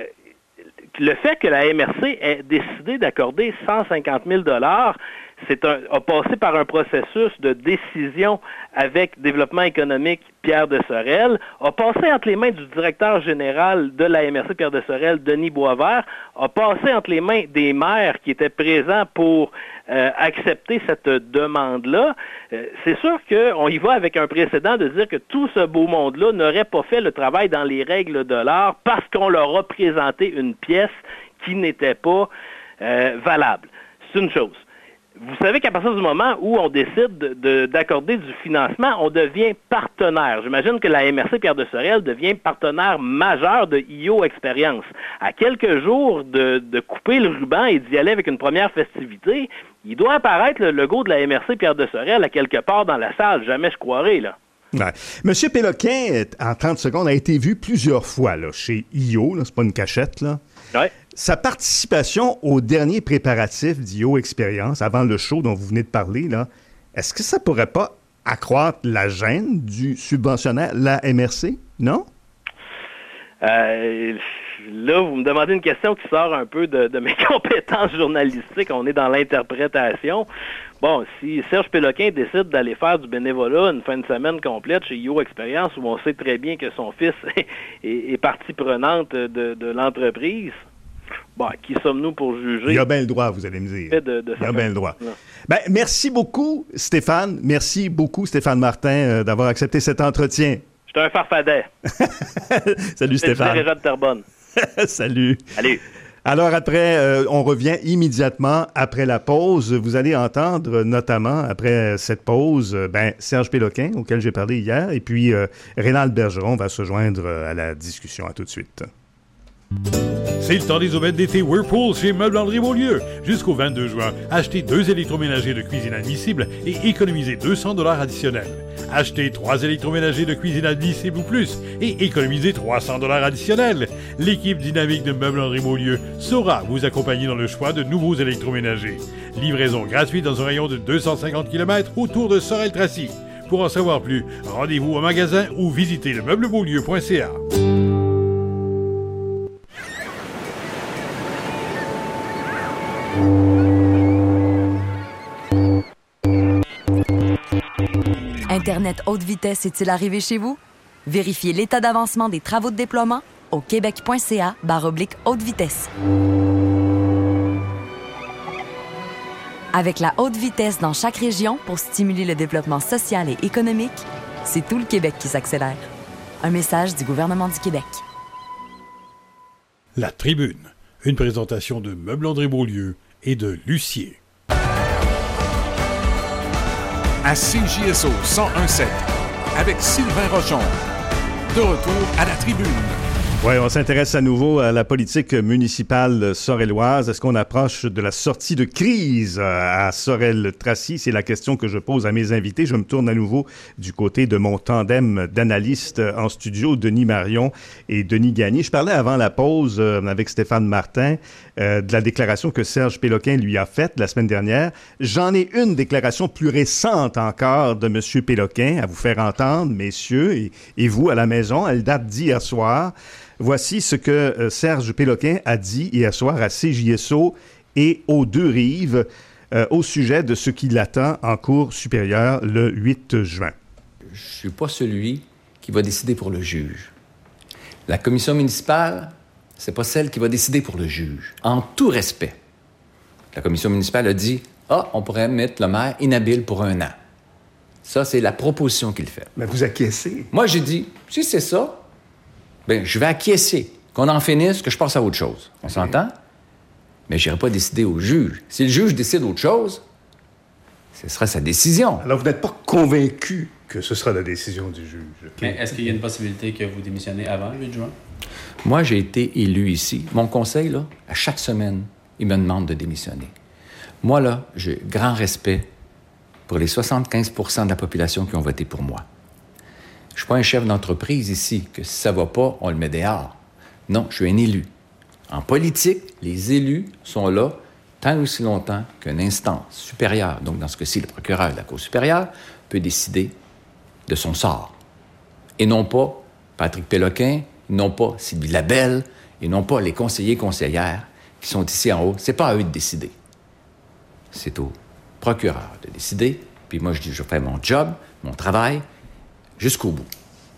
le fait que la M R C ait décidé d'accorder cent cinquante mille dollars, c'est un, a passé par un processus de décision avec Développement économique Pierre de Sorel, a passé entre les mains du directeur général de la M R C Pierre de Sorel, Denis Boisvert, a passé entre les mains des maires qui étaient présents pour euh, accepter cette demande-là. Euh, c'est sûr qu'on y va avec un précédent de dire que tout ce beau monde-là n'aurait pas fait le travail dans les règles de l'art parce qu'on leur a présenté une pièce qui n'était pas euh, valable. C'est une chose. Vous savez qu'à partir du moment où on décide de, de, d'accorder du financement, on devient partenaire. J'imagine que la M R C Pierre de Sorel devient partenaire majeur de I O Expérience. À quelques jours de, de couper le ruban et d'y aller avec une première festivité, il doit apparaître le logo de la M R C Pierre de Sorel à quelque part dans la salle. Jamais je croirais, là. Ouais. Monsieur Péloquin, en trente secondes, a été vu plusieurs fois là, chez I O. Là, c'est pas une cachette, là. Ouais. Sa participation aux derniers préparatifs d'I O Expérience, avant le show dont vous venez de parler, là, est-ce que ça pourrait pas accroître la gêne du subventionnaire, la M R C? Non? Euh, là, vous me demandez une question qui sort un peu de, de mes compétences journalistiques. On est dans l'interprétation. Bon, si Serge Péloquin décide d'aller faire du bénévolat une fin de semaine complète chez I O Expérience, où on sait très bien que son fils est, est, est partie prenante de, de l'entreprise, bon, qui sommes-nous pour juger? Il a bien le droit, vous allez me dire. De, de Il a bien le droit. Ben, merci beaucoup, Stéphane. Merci beaucoup, Stéphane Martin, euh, d'avoir accepté cet entretien. J'étais un farfadet. Salut, Stéphane. C'est Réjean de Terrebonne. Salut. Salut. Alors après, euh, on revient immédiatement après la pause. Vous allez entendre notamment, après cette pause, euh, ben, Serge Péloquin, auquel j'ai parlé hier, et puis euh, Rénald Bergeron va se joindre à la discussion. À tout de suite. C'est le temps des aubaines d'été Whirlpool chez Meubles André Beaulieu. Jusqu'au vingt-deux juin, achetez deux électroménagers de cuisine admissibles et économisez deux cents dollars additionnels. Achetez trois électroménagers de cuisine admissibles ou plus et économisez trois cents dollars additionnels. L'équipe dynamique de Meubles André Beaulieu saura vous accompagner dans le choix de nouveaux électroménagers. Livraison gratuite dans un rayon de deux cent cinquante kilomètres autour de Sorel-Tracy. Pour en savoir plus, rendez-vous au magasin ou visitez le meuble beaulieu point c a. Internet haute vitesse est-il arrivé chez vous? Vérifiez l'état d'avancement des travaux de déploiement au québec.ca barre oblique haute vitesse. Avec la haute vitesse dans chaque région pour stimuler le développement social et économique, c'est tout le Québec qui s'accélère. Un message du gouvernement du Québec. La Tribune, une présentation de Meubles André Beaulieu et de Lucier. À C J S O cent un virgule sept, avec Sylvain Rochon. De retour à la Tribune. Oui, on s'intéresse à nouveau à la politique municipale sorelloise. Est-ce qu'on approche de la sortie de crise à Sorel-Tracy? C'est la question que je pose à mes invités. Je me tourne à nouveau du côté de mon tandem d'analystes en studio, Denis Marion et Denis Gagné. Je parlais avant la pause euh, avec Stéphane Martin euh, de la déclaration que Serge Péloquin lui a faite la semaine dernière. J'en ai une déclaration plus récente encore de M. Péloquin à vous faire entendre, messieurs, et, et vous à la maison. Elle date d'hier soir. Voici ce que euh, Serge Péloquin a dit hier soir à C J S O et aux deux rives euh, au sujet de ce qui l'attend en cour supérieure le huit juin. Je ne suis pas celui qui va décider pour le juge. La commission municipale, c'est pas celle qui va décider pour le juge. En tout respect, la commission municipale a dit « Ah, on pourrait mettre le maire inhabile pour un an. » Ça, c'est la proposition qu'il fait. Mais vous acquiescez. Moi, j'ai dit « Si c'est ça, ben, je vais acquiescer, qu'on en finisse, que je passe à autre chose. » On s'entend? Mais je n'irai pas décider au juge. Si le juge décide autre chose, ce sera sa décision. Alors, vous n'êtes pas convaincu que ce sera la décision du juge. Okay. Mais est-ce qu'il y a une possibilité que vous démissionnez avant le huit juin? Moi, j'ai été élu ici. Mon conseil, là, à chaque semaine, il me demande de démissionner. Moi, là, j'ai grand respect pour les soixante-quinze pour cent de la population qui ont voté pour moi. Je ne suis pas un chef d'entreprise ici, que si ça ne va pas, on le met dehors. Non, je suis un élu. En politique, les élus sont là tant aussi longtemps qu'une instance supérieure, donc dans ce cas-ci, le procureur de la Cour supérieure, peut décider de son sort. Et non pas Patrick Péloquin, non pas Sylvie Labelle, et non pas les conseillers et conseillères qui sont ici en haut. C'est pas à eux de décider. C'est au procureur de décider. Puis moi, je dis, je fais mon job, mon travail, jusqu'au bout.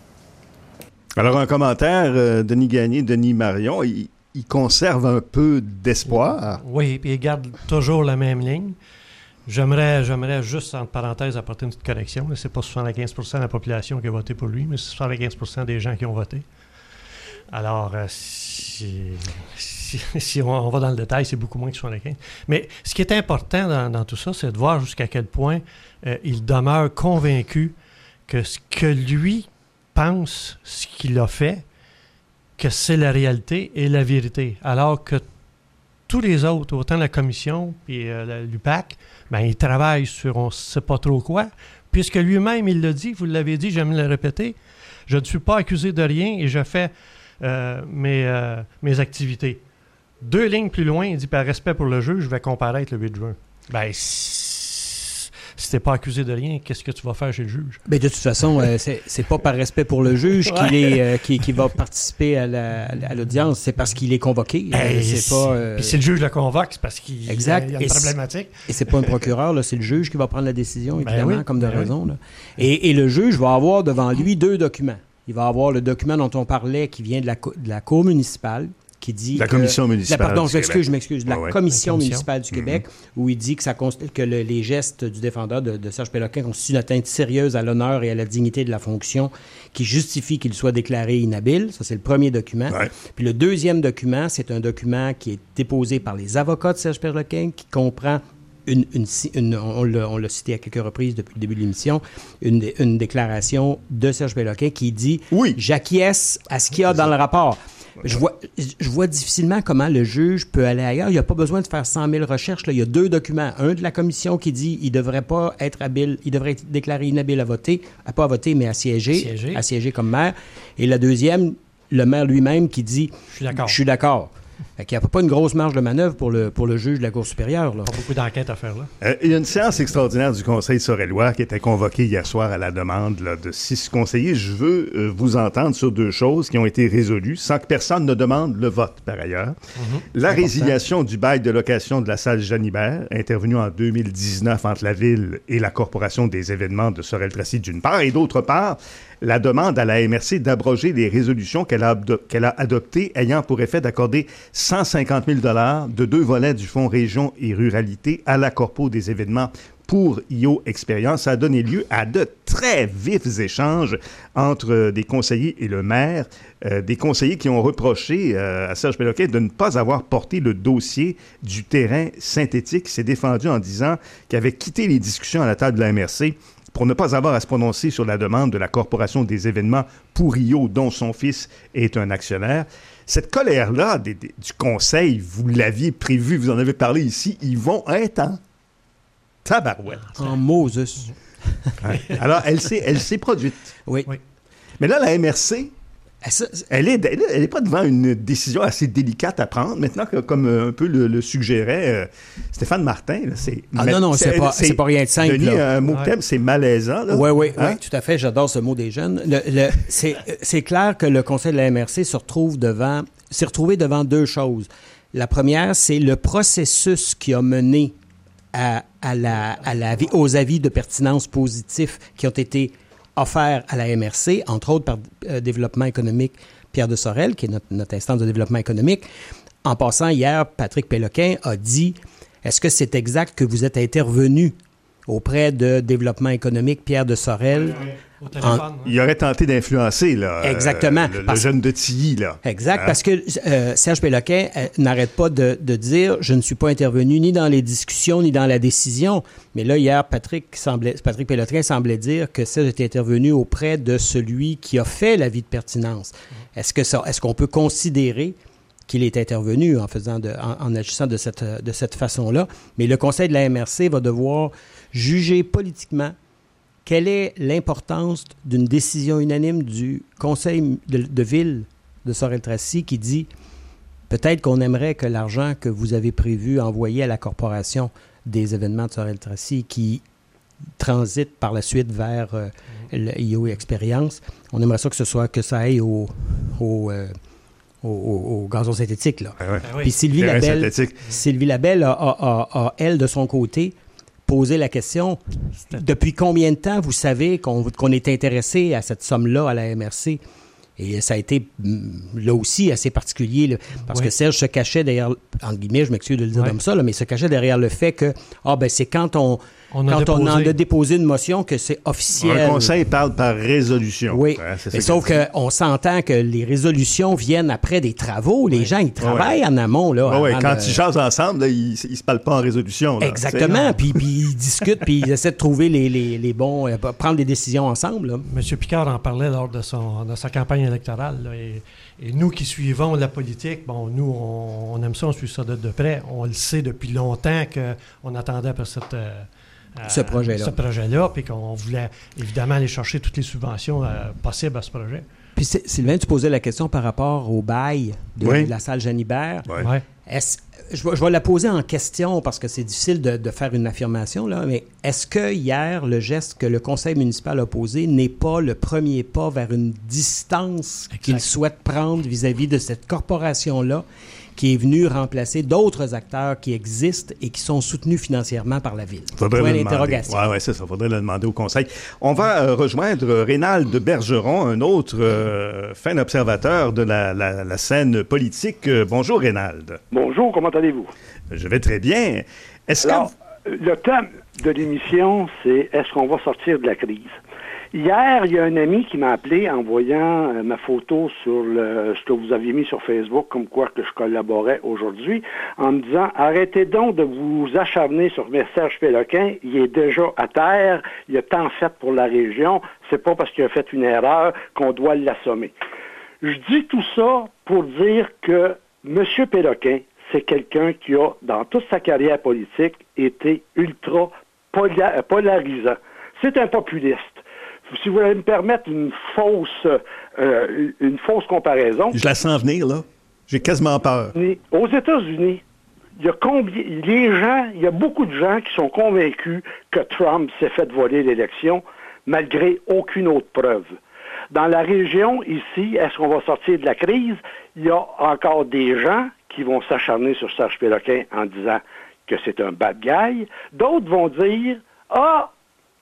Alors, un commentaire, euh, Denis Gagné, Denis Marion, il, il conserve un peu d'espoir. Oui, puis il garde toujours la même ligne. J'aimerais, j'aimerais juste, entre parenthèses, apporter une petite correction. Ce n'est pas soixante-quinze pour cent de la population qui a voté pour lui, mais c'est soixante-quinze pour cent des gens qui ont voté. Alors, euh, si, si, si on, on va dans le détail, c'est beaucoup moins que soixante-quinze. Mais ce qui est important dans, dans tout ça, c'est de voir jusqu'à quel point euh, il demeure convaincu que ce que lui pense, ce qu'il a fait, que c'est la réalité et la vérité. Alors que tous les autres, autant la commission et euh, l'U P A C, ben, ils travaillent sur on ne sait pas trop quoi, puisque lui-même, il l'a dit, vous l'avez dit, j'aime le répéter, je ne suis pas accusé de rien et je fais euh, mes, euh, mes activités. Deux lignes plus loin, il dit, par respect pour le juge, je vais comparaître le huit juin. Ben, si t'es pas accusé de rien, qu'est-ce que tu vas faire chez le juge? Bien, de toute façon, euh, c'est, c'est pas par respect pour le juge qu'il est, euh, qui, qui va participer à, la, à l'audience, c'est parce qu'il est convoqué. Euh, c'est pas, euh... Puis si le juge le convoque, c'est parce qu'il exact. y a une et problématique. Et c'est pas un procureur, là, c'est le juge qui va prendre la décision, évidemment, ben oui, comme de ben raison. Là. Et, et le juge va avoir devant lui deux documents. Il va avoir le document dont on parlait qui vient de la, de la Cour municipale, qui dit... La que, commission municipale la, Pardon, du je m'excuse, Québec. je m'excuse. La Ah ouais. commission La commission. municipale du Québec, mm-hmm. où il dit que, ça, que le, les gestes du défendeur de, de Serge Péloquin constituent une atteinte sérieuse à l'honneur et à la dignité de la fonction qui justifie qu'il soit déclaré inhabile. Ça, c'est le premier document. Ouais. Puis le deuxième document, c'est un document qui est déposé par les avocats de Serge Péloquin, qui comprend... Une, une, une, on, l'a, on l'a cité à quelques reprises depuis le début de l'émission, une, une déclaration de Serge Péloquin qui dit oui. « J'acquiesce à ce qu'il y a dans le rapport ». Je vois, je vois difficilement comment le juge peut aller ailleurs. Il n'y a pas besoin de faire cent mille recherches. Là. Il y a deux documents. Un de la commission qui dit qu'il ne devrait pas être habile, il devrait être déclaré inhabile à voter, à pas à voter, mais à siéger, siéger. à siéger comme maire. Et la deuxième, le maire lui-même qui dit « Je suis d'accord ». Je suis d'accord. Fait qu'il n'y a pas une grosse marge de manœuvre pour le, pour le juge de la Cour supérieure. Là. Pas beaucoup d'enquêtes à faire là. Euh, il y a une séance extraordinaire du Conseil sorellois qui était convoquée hier soir à la demande là, de six conseillers. Je veux euh, vous entendre sur deux choses qui ont été résolues sans que personne ne demande le vote, par ailleurs. Mm-hmm. La résiliation du bail de location de la salle Jean-Hibert, intervenue en deux mille dix-neuf entre la Ville et la Corporation des événements de Sorel-Tracy d'une part, et d'autre part, la demande à la M R C d'abroger les résolutions qu'elle a, ado- qu'elle a adoptées ayant pour effet d'accorder cent cinquante mille dollars de deux volets du Fonds Région et Ruralité à la Corpo des événements pour I O Expérience. Ça a donné lieu à de très vifs échanges entre des conseillers et le maire, euh, des conseillers qui ont reproché euh, à Serge Péloquin de ne pas avoir porté le dossier du terrain synthétique. Il s'est défendu en disant qu'il avait quitté les discussions à la table de la M R C pour ne pas avoir à se prononcer sur la demande de la Corporation des événements pour I O, dont son fils est un actionnaire. Cette colère-là des, des, du Conseil, vous l'aviez prévu, vous en avez parlé ici, ils vont être en tabarouette. En Moses. Ouais. Alors, elle s'est, elle s'est produite. Oui. oui. Mais là, la M R C, elle n'est elle est pas devant une décision assez délicate à prendre. Maintenant, que, comme un peu le, le suggérait euh, Stéphane Martin, là, c'est... Ah non, non, c'est, c'est, pas, c'est, c'est pas rien de simple. Denis, là. Un mot ouais. thème, c'est malaisant. Oui, oui, hein? oui, tout à fait. J'adore ce mot des jeunes. Le, le, c'est, c'est clair que le Conseil de la M R C se retrouve devant, s'est retrouvé devant deux choses. La première, c'est le processus qui a mené à, à la, à la, aux avis de pertinence positifs qui ont été offert à la M R C, entre autres par euh, Développement économique Pierre de Sorel, qui est notre, notre instance de développement économique. En passant, hier, Patrick Péloquin a dit « Est-ce que c'est exact que vous êtes intervenu auprès de Développement économique Pierre de Sorel? » Au téléphone, en... hein? Il aurait tenté d'influencer là, Exactement. Euh, le, parce... le jeune de Tilly. Là. Exact, hein? Parce que euh, Serge Péloquin euh, n'arrête pas de, de dire « Je ne suis pas intervenu ni dans les discussions ni dans la décision ». Mais là, hier, Patrick, semblait, Patrick Péloquin semblait dire que Serge était intervenu auprès de celui qui a fait l'avis de pertinence. Mmh. Est-ce que ça, est-ce qu'on peut considérer qu'il est intervenu en, faisant de, en, en agissant de cette, de cette façon-là? Mais le Conseil de la M R C va devoir juger politiquement quelle est l'importance d'une décision unanime du Conseil de, de ville de Sorel-Tracy qui dit peut-être qu'on aimerait que l'argent que vous avez prévu envoyer à la Corporation des événements de Sorel-Tracy qui transite par la suite vers euh, le I O Expérience, on aimerait ça que ce soit que ça aille au, au, euh, au, au, au gazon synthétique. Là. Ah ouais. ah oui. Puis Sylvie Labelle, Sylvie Labelle a, a, a, a, elle, de son côté, poser la question, depuis combien de temps vous savez qu'on, qu'on est intéressé à cette somme-là à la M R C? Et ça a été, là aussi, assez particulier, là, parce oui. que Serge se cachait derrière, entre guillemets, je m'excuse de le dire oui. comme ça, là, mais il se cachait derrière le fait que, ah ben c'est quand on... On quand déposé. on en a déposé une motion que c'est officiel. Un conseil parle par résolution. Oui, ouais, c'est mais sauf qu'on s'entend que les résolutions viennent après des travaux. Les oui. gens, ils travaillent ouais. en amont. Là, ouais, ouais. Quand de... ils jasent ensemble, là, ils ne se parlent pas en résolution. Là, exactement, puis, puis ils discutent, puis ils essaient de trouver les, les, les bons... Euh, prendre des décisions ensemble. Là. M. Picard en parlait lors de, son, de sa campagne électorale. Là, et, et nous qui suivons la politique, bon, nous, on, on aime ça, on suit ça de, de près. On le sait depuis longtemps qu'on attendait après cette... Euh, Euh, ce projet-là. Ce projet-là, puis qu'on voulait évidemment aller chercher toutes les subventions euh, possibles à ce projet. Puis Sylvain, tu posais la question par rapport au bail de, oui. de la salle Jean-Hibert. Oui. Ouais. Est-ce, je, vais, je vais la poser en question parce que c'est difficile de, de faire une affirmation, là, mais est-ce que hier, le geste que le conseil municipal a posé n'est pas le premier pas vers une distance exact. qu'il souhaite prendre vis-à-vis de cette corporation-là qui est venu remplacer d'autres acteurs qui existent et qui sont soutenus financièrement par la Ville. Faudrait Point le d'interrogation. Oui, ouais, c'est ça. Faudrait le demander au Conseil. On va euh, rejoindre Rénald Bergeron, un autre euh, fin observateur de la, la, la scène politique. Euh, bonjour, Rénald. Bonjour, comment allez-vous? Je vais très bien. Est-ce Alors, que... le thème de l'émission, c'est « Est-ce qu'on va sortir de la crise? » Hier, il y a un ami qui m'a appelé en voyant euh, ma photo sur le, ce que vous aviez mis sur Facebook, comme quoi que je collaborais aujourd'hui, en me disant « Arrêtez donc de vous acharner sur Serge Péloquin, il est déjà à terre, il a tant fait pour la région, c'est pas parce qu'il a fait une erreur qu'on doit l'assommer. » Je dis tout ça pour dire que M. Péloquin, c'est quelqu'un qui a, dans toute sa carrière politique, été ultra pola- polarisant. C'est un populiste. Si vous voulez me permettre une fausse, euh, une fausse comparaison. Je la sens venir, là. J'ai quasiment peur. Aux États-Unis, il y a combien, les gens, il y a beaucoup de gens qui sont convaincus que Trump s'est fait voler l'élection, malgré aucune autre preuve. Dans la région, ici, est-ce qu'on va sortir de la crise? Il y a encore des gens qui vont s'acharner sur Serge Péloquin en disant que c'est un bad guy. D'autres vont dire, ah,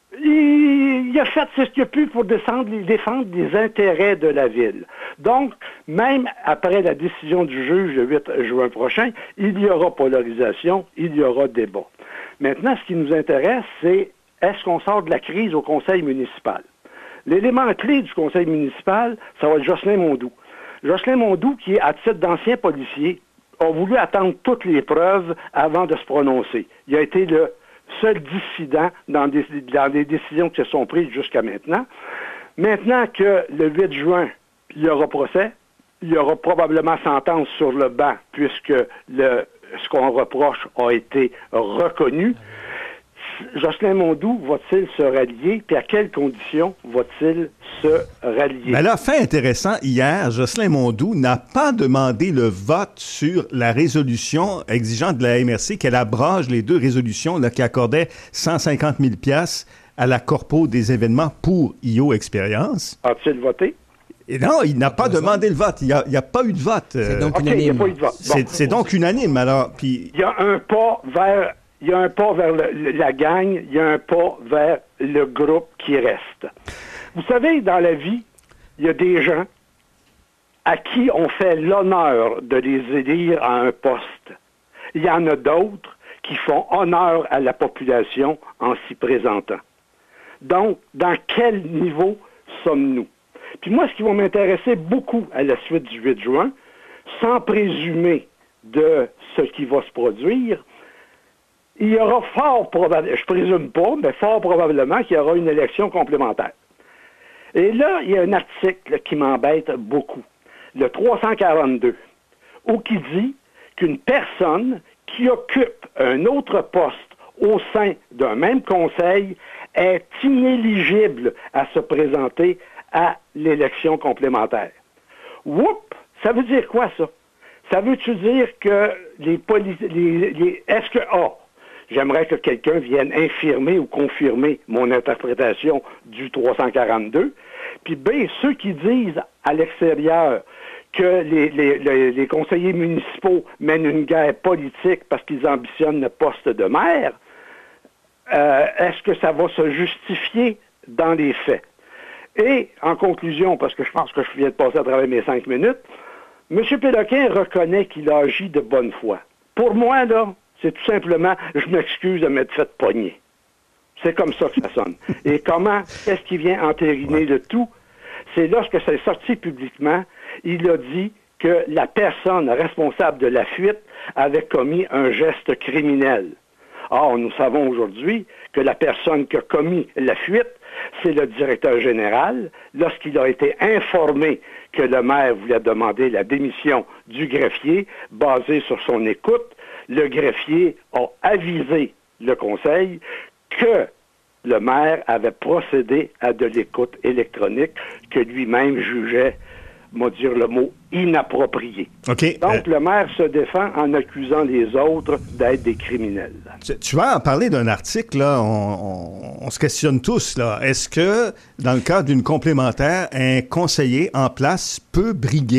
il, il a fait ce qu'il a pu pour descendre, défendre les intérêts de la ville. Donc, même après la décision du juge le huit juin prochain, il y aura polarisation, il y aura débat. Maintenant, ce qui nous intéresse, c'est est-ce qu'on sort de la crise au conseil municipal? L'élément clé du conseil municipal, ça va être Jocelyn Mondoux. Jocelyn Mondoux, qui est à titre d'ancien policier, a voulu attendre toutes les preuves avant de se prononcer. Il a été le seul dissident dans des, dans des décisions qui se sont prises jusqu'à maintenant. Maintenant que le huit juin, il y aura procès, il y aura probablement sentence sur le banc, puisque le, ce qu'on reproche a été reconnu. Jocelyn Mondoux va-t-il se rallier, puis à quelles conditions va-t-il se rallier? Mais là, fait intéressant, hier, Jocelyn Mondoux n'a pas demandé le vote sur la résolution exigeant de la M R C qu'elle abroge les deux résolutions là, qui accordaient cent cinquante mille dollars à la Corpo des événements pour I O Expérience. A-t-il voté? Et non, il n'a pas demandé le vote. Il n'y a, a pas eu de vote. C'est donc okay, unanime. Il n'y a pas eu de vote. Bon. C'est, c'est donc unanime, alors. Puis... Il y a un pas vers... Il y a un pas vers le, la gang, il y a un pas vers le groupe qui reste. Vous savez, dans la vie, il y a des gens à qui on fait l'honneur de les élire à un poste. Il y en a d'autres qui font honneur à la population en s'y présentant. Donc, dans quel niveau sommes-nous? Puis moi, ce qui va m'intéresser beaucoup à la suite du huit juin, sans présumer de ce qui va se produire, il y aura fort probablement, je présume pas, mais fort probablement qu'il y aura une élection complémentaire. Et là, il y a un article qui m'embête beaucoup, le trois cent quarante-deux, où qui dit qu'une personne qui occupe un autre poste au sein d'un même conseil est inéligible à se présenter à l'élection complémentaire. Oups! Ça veut dire quoi, ça? Ça veut-tu dire que les policiers... Les, les, est-ce que... Ah! J'aimerais que quelqu'un vienne infirmer ou confirmer mon interprétation du trois cent quarante-deux. Puis B, ceux qui disent à l'extérieur que les, les, les, les conseillers municipaux mènent une guerre politique parce qu'ils ambitionnent le poste de maire, euh, est-ce que ça va se justifier dans les faits? Et, en conclusion, parce que je pense que je viens de passer à travers mes cinq minutes, M. Péloquin reconnaît qu'il a agi de bonne foi. Pour moi, là, c'est tout simplement, je m'excuse de m'être fait pogner. C'est comme ça que ça sonne. Et comment, qu'est-ce qui vient entériner le tout? C'est lorsque c'est sorti publiquement, il a dit que la personne responsable de la fuite avait commis un geste criminel. Or, nous savons aujourd'hui que la personne qui a commis la fuite, c'est le directeur général. Lorsqu'il a été informé que le maire voulait demander la démission du greffier, basé sur son écoute, le greffier a avisé le conseil que le maire avait procédé à de l'écoute électronique que lui-même jugeait, on va dire le mot, inapproprié. Okay, Donc, euh... le maire se défend en accusant les autres d'être des criminels. Tu, tu vas en parler d'un article, là, on, on, on se questionne tous, là. Est-ce que, dans le cadre d'une complémentaire, un conseiller en place peut briguer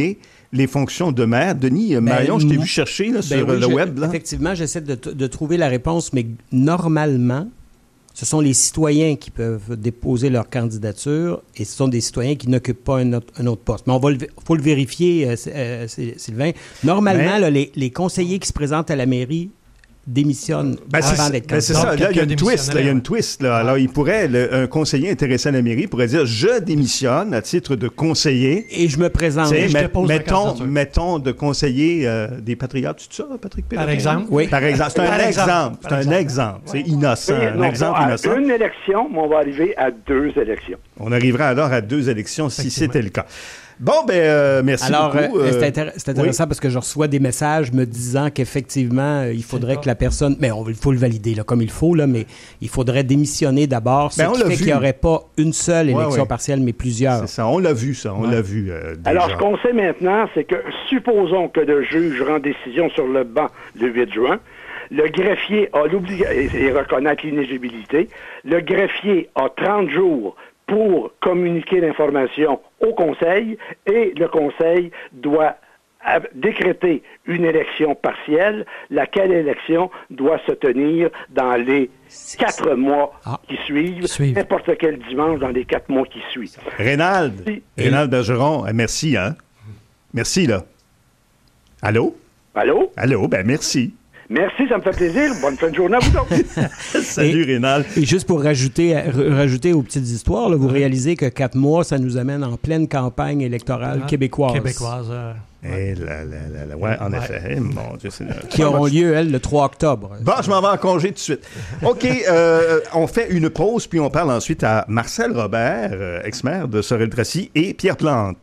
les fonctions de maire. Denis ben, Marion, je t'ai vu chercher là, ben sur oui, le je, web. Là. Effectivement, j'essaie de, de trouver la réponse, mais normalement, ce sont les citoyens qui peuvent déposer leur candidature et ce sont des citoyens qui n'occupent pas un autre, un autre poste. Mais il faut le vérifier, euh, euh, Sylvain. Normalement, mais... là, les, les conseillers qui se présentent à la mairie démissionne ben avant d'être candidat. Ben c'est ça, là, il y a une twist. Là, il y a une twist là. Alors, il pourrait, le, un conseiller intéressé à la mairie pourrait dire « Je démissionne à titre de conseiller. » Et je me présente. Et je met, mettons, mettons de conseiller euh, des Patriotes, tu sais ça, Patrick Péloquin? Par exemple? Oui. Par exemple. C'est un Par exemple. exemple. C'est un exemple. C'est innocent. Oui, un exemple innocent. À une élection, mais on va arriver à deux élections. On arrivera alors à deux élections si c'était le cas. Bon, ben, euh, merci Alors, beaucoup. Euh, c'est, intér- c'est intéressant oui. parce que je reçois des messages me disant qu'effectivement, euh, il faudrait que la personne... Mais on, il faut le valider là, comme il faut, là, mais il faudrait démissionner d'abord, ce ben, qui fait vu. qu'il n'y aurait pas une seule élection ouais, ouais. partielle, mais plusieurs. C'est ça, on l'a vu, ça, on ouais. l'a vu euh, déjà. Alors, ce qu'on sait maintenant, c'est que, supposons que le juge rend décision sur le banc le huit juin, le greffier a l'obligation, et reconnaître l'inéligibilité, le greffier a trente jours pour communiquer l'information au Conseil, et le Conseil doit décréter une élection partielle, laquelle élection doit se tenir dans les quatre mois ah. qui suivent, Suivre. n'importe quel dimanche dans les quatre mois qui suivent. Rénald, oui. Rénald Bergeron, merci, hein? Merci, là. Allô? Allô? Allô, ben merci. Merci, ça me fait plaisir. Bonne fin de journée à vous donc. Salut, et, Rénal. Et juste pour rajouter, r- rajouter aux petites histoires, là, vous réalisez que quatre mois, ça nous amène en pleine campagne électorale ah, québécoise. Québécoise, euh, ouais. Et là, là, là, là, ouais, en ouais. effet. Mon Dieu, c'est là. Qui auront lieu, elle, le trois octobre. Bon, je m'en vais en congé tout de suite. OK, euh, on fait une pause, puis on parle ensuite à Marcel Robert, euh, ex-maire de Sorel-Tracy, et Pierre Plante.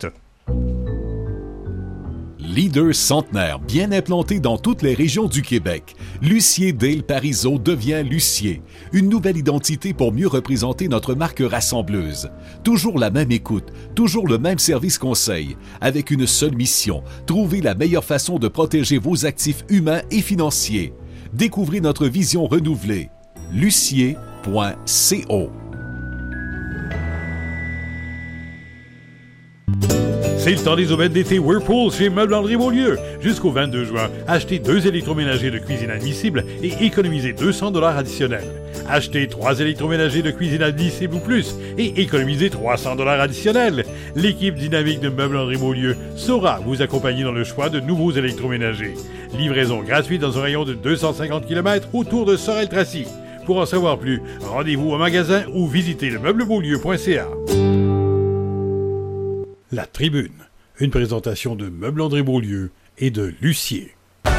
Leader centenaire bien implanté dans toutes les régions du Québec, Lucier Dale Parizeau devient Lucier, une nouvelle identité pour mieux représenter notre marque rassembleuse. Toujours la même écoute, toujours le même service conseil, avec une seule mission, trouver la meilleure façon de protéger vos actifs humains et financiers. Découvrez notre vision renouvelée. lucier point co. C'est le temps des aubaines d'été Whirlpool chez Meubles André Beaulieu. Jusqu'au vingt-deux juin, achetez deux électroménagers de cuisine admissible et économisez deux cents dollars additionnels. Achetez trois électroménagers de cuisine admissible ou plus et économisez trois cents dollars additionnels. L'équipe dynamique de Meubles André Beaulieu saura vous accompagner dans le choix de nouveaux électroménagers. Livraison gratuite dans un rayon de deux cent cinquante kilomètres autour de Sorel-Tracy. Pour en savoir plus, rendez-vous au magasin ou visitez le meuble beaulieu point c a. La Tribune, une présentation de Meubles André Beaulieu et de Lucier.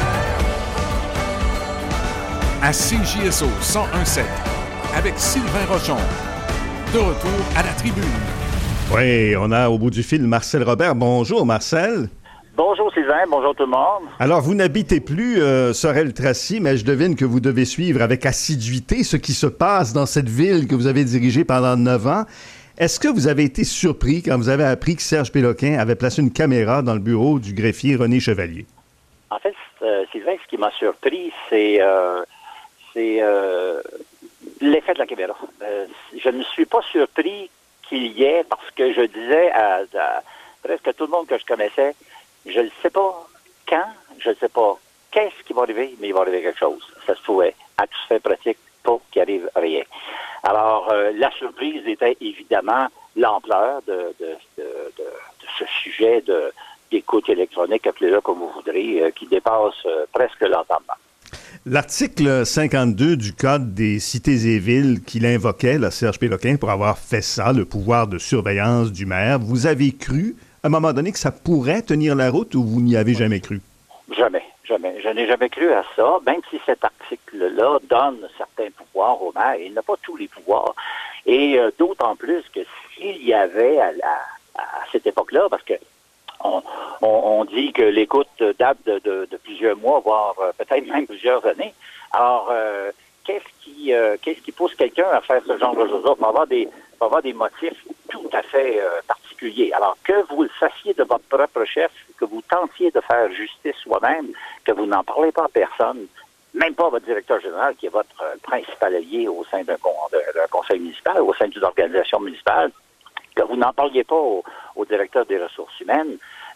À C J S O cent un sept, avec Sylvain Rochon. De retour à La Tribune. Oui, on a au bout du fil Marcel Robert. Bonjour Marcel. Bonjour Sylvain, bonjour tout le monde. Alors, vous n'habitez plus euh, Sorel-Tracy, mais je devine que vous devez suivre avec assiduité ce qui se passe dans cette ville que vous avez dirigée pendant neuf ans. Est-ce que vous avez été surpris quand vous avez appris que Serge Péloquin avait placé une caméra dans le bureau du greffier René Chevalier? En fait, euh, Sylvain, ce qui m'a surpris, c'est, euh, c'est euh, l'effet de la caméra. Euh, je ne suis pas surpris qu'il y ait, parce que je disais à, à presque tout le monde que je connaissais, je ne sais pas quand, je ne sais pas qu'est-ce qui va arriver, mais il va arriver quelque chose. Ça se pouvait. À tout fait pratique, pas qu'il arrive rien. Alors, euh, la surprise était évidemment l'ampleur de, de, de, de, de ce sujet de, d'écoute électronique, appelez-le comme vous voudrez, euh, qui dépasse euh, presque l'entendement. L'article cinquante-deux du Code des cités et villes qu'il invoquait, là, Serge Péloquin, pour avoir fait ça, le pouvoir de surveillance du maire, vous avez cru, à un moment donné, que ça pourrait tenir la route ou vous n'y avez jamais cru? Jamais. Jamais. Je n'ai jamais cru à ça, même si cet article-là donne certains pouvoirs au maire. Il n'a pas tous les pouvoirs. Et euh, d'autant plus que s'il y avait à, la, à cette époque-là, parce que on, on, on dit que l'écoute date de, de, de plusieurs mois, voire euh, peut-être même plusieurs années. Alors, euh, qu'est-ce qui euh, qu'est-ce qui pousse quelqu'un à faire ce genre de choses-là? Il va avoir des, va avoir des motifs tout à fait euh, particuliers. Alors, que vous le fassiez de votre propre chef, que vous tentiez de faire justice soi-même, que vous n'en parlez pas à personne, même pas à votre directeur général, qui est votre euh, principal allié au sein d'un, con, d'un conseil municipal, au sein d'une organisation municipale, que vous n'en parliez pas au, au directeur des ressources humaines,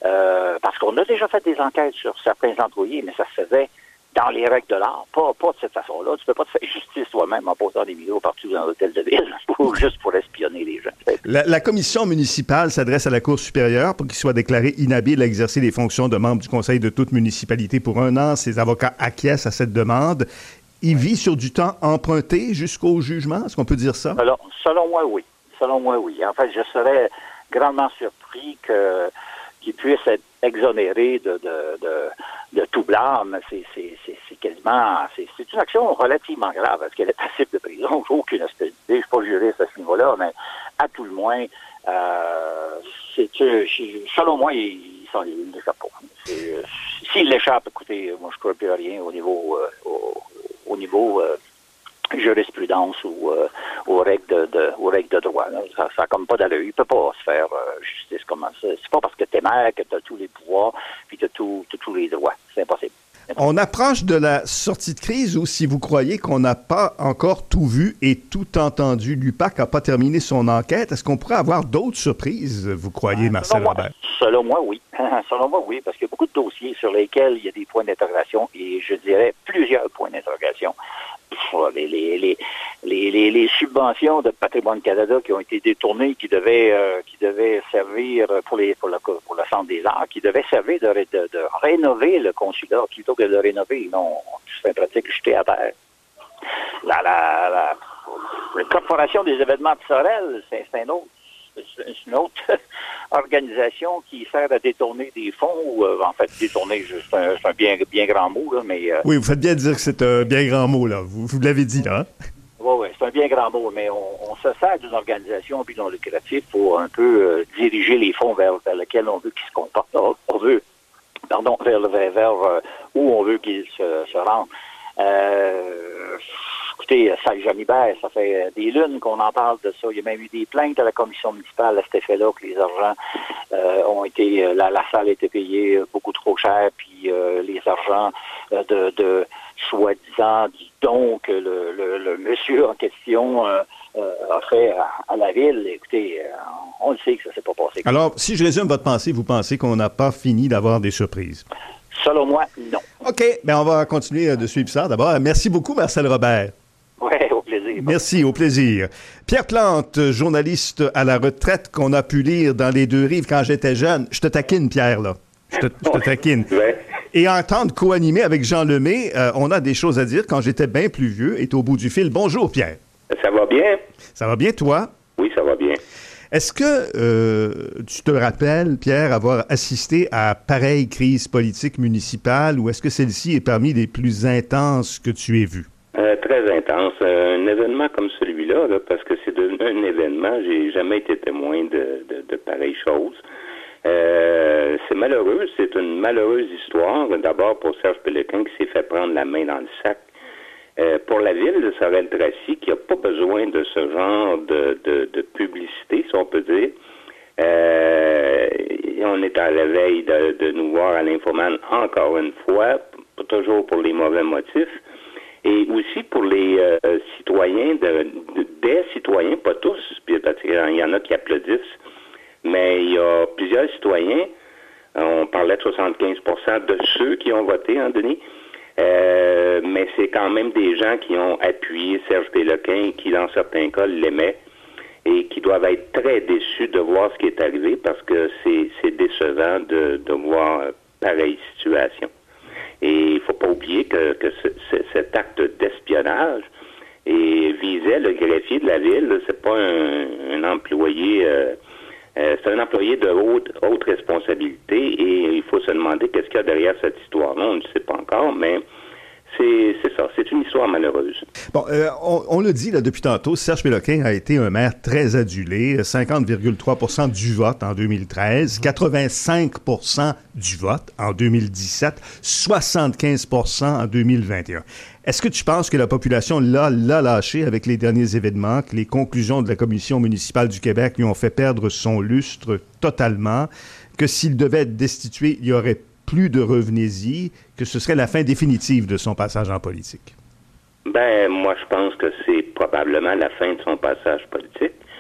Euh, parce qu'on a déjà fait des enquêtes sur certains employés, mais ça se faisait dans les règles de l'art, pas, pas de cette façon-là. Tu peux pas te faire justice toi-même en posant des vidéos partout dans l'hôtel de ville, ou juste pour espionner les gens. La, la commission municipale s'adresse à la Cour supérieure pour qu'il soit déclaré inhabile à exercer les fonctions de membre du conseil de toute municipalité pour un an. Ses avocats acquiescent à cette demande. Il vit sur du temps emprunté jusqu'au jugement. Est-ce qu'on peut dire ça? Alors, selon moi, oui. Selon moi, oui. En fait, je serais grandement surpris que qu'il puisse être exonéré de, de, de, de tout blâme. C'est, c'est, c'est, c'est quasiment... C'est, c'est une action relativement grave. Est-ce qu'elle est passible de prison? J'ai aucune idée. Je ne suis pas juriste à ce niveau-là, mais à tout le moins, euh, c'est, selon moi, il, il l'échappe pas. C'est, s'il l'échappe, écoutez, moi, je ne crois plus à rien au niveau... Euh, au, au niveau euh, jurisprudence ou euh, aux règles de, de aux règles de droit. Là. Ça n'a comme pas d'allure. Il ne peut pas se faire euh, justice comme ça. C'est pas parce que tu es maire que tu as tous les pouvoirs puis tu as tous les droits. C'est impossible. On approche de la sortie de crise ou si vous croyez qu'on n'a pas encore tout vu et tout entendu, l'U P A C n'a pas terminé son enquête, est-ce qu'on pourrait avoir d'autres surprises, vous croyez, Marcel selon Robert? Moi, selon moi, oui. Selon moi, oui, parce qu'il y a beaucoup de dossiers sur lesquels il y a des points d'interrogation et je dirais plusieurs points d'interrogation. Les, les, les, les, les, les subventions de Patrimoine Canada qui ont été détournées, qui devaient, euh, qui devaient servir pour, les, pour, le, pour le Centre des Arts, qui devaient servir de, de, de rénover le consulat plutôt que de le rénover. Non, c'est une pratique jetée à terre. La, la, la, la Corporation des événements de Sorel, c'est, c'est un autre. C'est une autre organisation qui sert à détourner des fonds, ou euh, en fait, détourner, c'est un, c'est un bien, bien grand mot, là, mais... Euh, oui, vous faites bien de dire que c'est un bien grand mot, là. Vous, vous l'avez dit, là. Oui, oui, c'est un bien grand mot, mais on, on se sert d'une organisation puis non lucrative pour un peu euh, diriger les fonds vers, vers lesquels on veut qu'ils se comportent. On veut, pardon, vers, vers, vers euh, où on veut qu'ils se, se rendent. Euh... Écoutez, Saint-Jean Hibert, ça fait des lunes qu'on en parle de ça. Il y a même eu des plaintes à la commission municipale à cet effet-là, que les argents euh, ont été, la, la salle a été payée beaucoup trop cher, puis euh, les argents euh, de, de soi-disant du don que le, le, le monsieur en question euh, euh, a fait à, à la ville. Écoutez, euh, on le sait que ça ne s'est pas passé. Alors, si je résume votre pensée, vous pensez qu'on n'a pas fini d'avoir des surprises? Selon moi, non. OK, bien on va continuer de suivre ça. D'abord, merci beaucoup, Marcel Robert. Oui, au plaisir. Merci, au plaisir. Pierre Plante, journaliste à la retraite qu'on a pu lire dans Les Deux Rives quand j'étais jeune. Je te taquine, Pierre, là. Je te, je te taquine. Ouais. Et entendre co-animer avec Jean Lemay, euh, on a des choses à dire quand j'étais bien plus vieux, est au bout du fil. Bonjour, Pierre. Ça va bien? Ça va bien, toi? Oui, ça va bien. Est-ce que euh, tu te rappelles, Pierre, avoir assisté à pareille crise politique municipale ou est-ce que celle-ci est parmi les plus intenses que tu aies vues? Euh, très intense. Un événement comme celui-là, là, parce que c'est devenu un événement, j'ai jamais été témoin de, de, de pareilles choses. Euh, c'est malheureux, c'est une malheureuse histoire. D'abord pour Serge Péloquin qui s'est fait prendre la main dans le sac. Euh, pour la ville de Sorel-Tracy, qui n'a pas besoin de ce genre de, de, de publicité, si on peut dire. Euh, on est à la veille de, de nous voir à l'Infoman encore une fois, toujours pour les mauvais motifs. Et aussi pour les euh, citoyens, de, de, des citoyens, pas tous, puis parce qu'il y en a qui applaudissent, mais il y a plusieurs citoyens, on parlait de soixante-quinze pour cent de ceux qui ont voté, hein, Denis, euh, mais c'est quand même des gens qui ont appuyé Serge Péloquin, qui dans certains cas l'aimaient, et qui doivent être très déçus de voir ce qui est arrivé, parce que c'est, c'est décevant de, de voir pareille situation. Et il faut pas oublier que, que ce, ce, cet acte d'espionnage et visait le greffier de la ville. C'est pas un, un employé, euh, euh, c'est un employé de haute, haute responsabilité. Et il faut se demander qu'est-ce qu'il y a derrière cette histoire-là. On ne sait pas encore, mais c'est, c'est ça. C'est une histoire malheureuse. Bon, euh, on, on le dit là depuis tantôt, Serge Péloquin a été un maire très adulé, cinquante virgule trois pour cent du vote en deux mille treize, quatre-vingt-cinq pour cent du vote en deux mille dix-sept, soixante-quinze pour cent en deux mille vingt et un. Est-ce que tu penses que la population l'a, l'a lâché avec les derniers événements, que les conclusions de la Commission municipale du Québec lui ont fait perdre son lustre totalement, que s'il devait être destitué, il y aurait plus de revenez-y, que ce serait la fin définitive de son passage en politique? Ben, moi, je pense que c'est probablement la fin de son passage politique,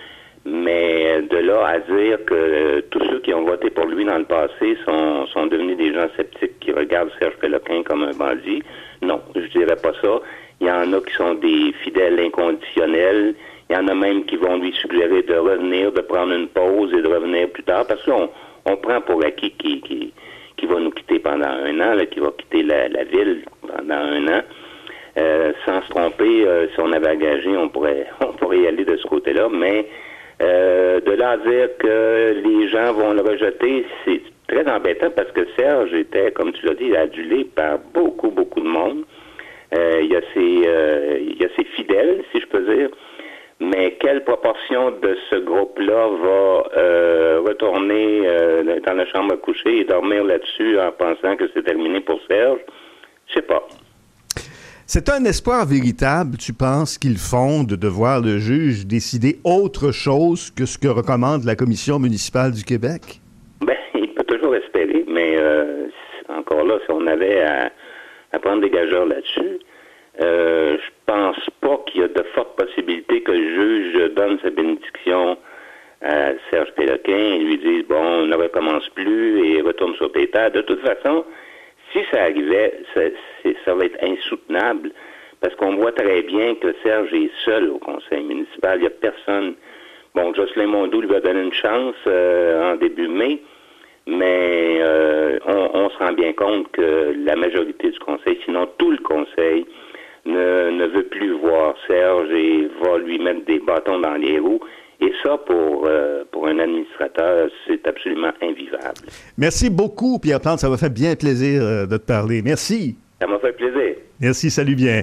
Mais de là à dire que euh, tous ceux qui ont voté pour lui dans le passé sont, sont devenus des gens sceptiques qui regardent Serge Péloquin comme un bandit, non, je dirais pas ça. Il y en a qui sont des fidèles inconditionnels. Il y en a même qui vont lui suggérer de revenir, de prendre une pause et de revenir plus tard. Parce qu'on on prend pour acquis qui, qui, qui va nous quitter pendant un an, là, qui va quitter la, la ville pendant un an. Euh, sans se tromper, euh, si on avait engagé, on pourrait, on pourrait y aller de ce côté-là. Mais euh, de là à dire que les gens vont le rejeter, c'est très embêtant parce que Serge était, comme tu l'as dit, adulé par beaucoup, beaucoup de monde. Euh, il y a ses, euh, il y a ses fidèles, si je peux dire. Mais quelle proportion de ce groupe-là va euh, retourner euh, dans la chambre à coucher et dormir là-dessus en pensant que c'est terminé pour Serge? Je sais pas. C'est un espoir véritable, tu penses, qu'ils font de voir le juge décider autre chose que ce que recommande la Commission municipale du Québec? Ben, il peut toujours espérer, mais euh, encore là, si on avait à, à prendre des gageurs là-dessus, euh, je pense pas qu'il y a de fortes possibilités que le juge donne sa bénédiction à Serge Péloquin et lui dise, bon, ne recommence plus et retourne sur tes terres. De toute façon, si ça arrivait, ça, ça va être insoutenable parce qu'on voit très bien que Serge est seul au conseil municipal. Il n'y a personne. Bon, Jocelyn Mondou lui a donné une chance euh, en début mai, mais euh, on, on se rend bien compte que la majorité du conseil, sinon tout le conseil, ne, ne veut plus voir Serge et va lui mettre des bâtons dans les roues. Et ça, pour, euh, pour un administrateur, c'est absolument invivable. Merci beaucoup, Pierre Plante. Ça m'a fait bien plaisir euh, de te parler. Merci. Ça m'a fait plaisir. Merci, salut bien.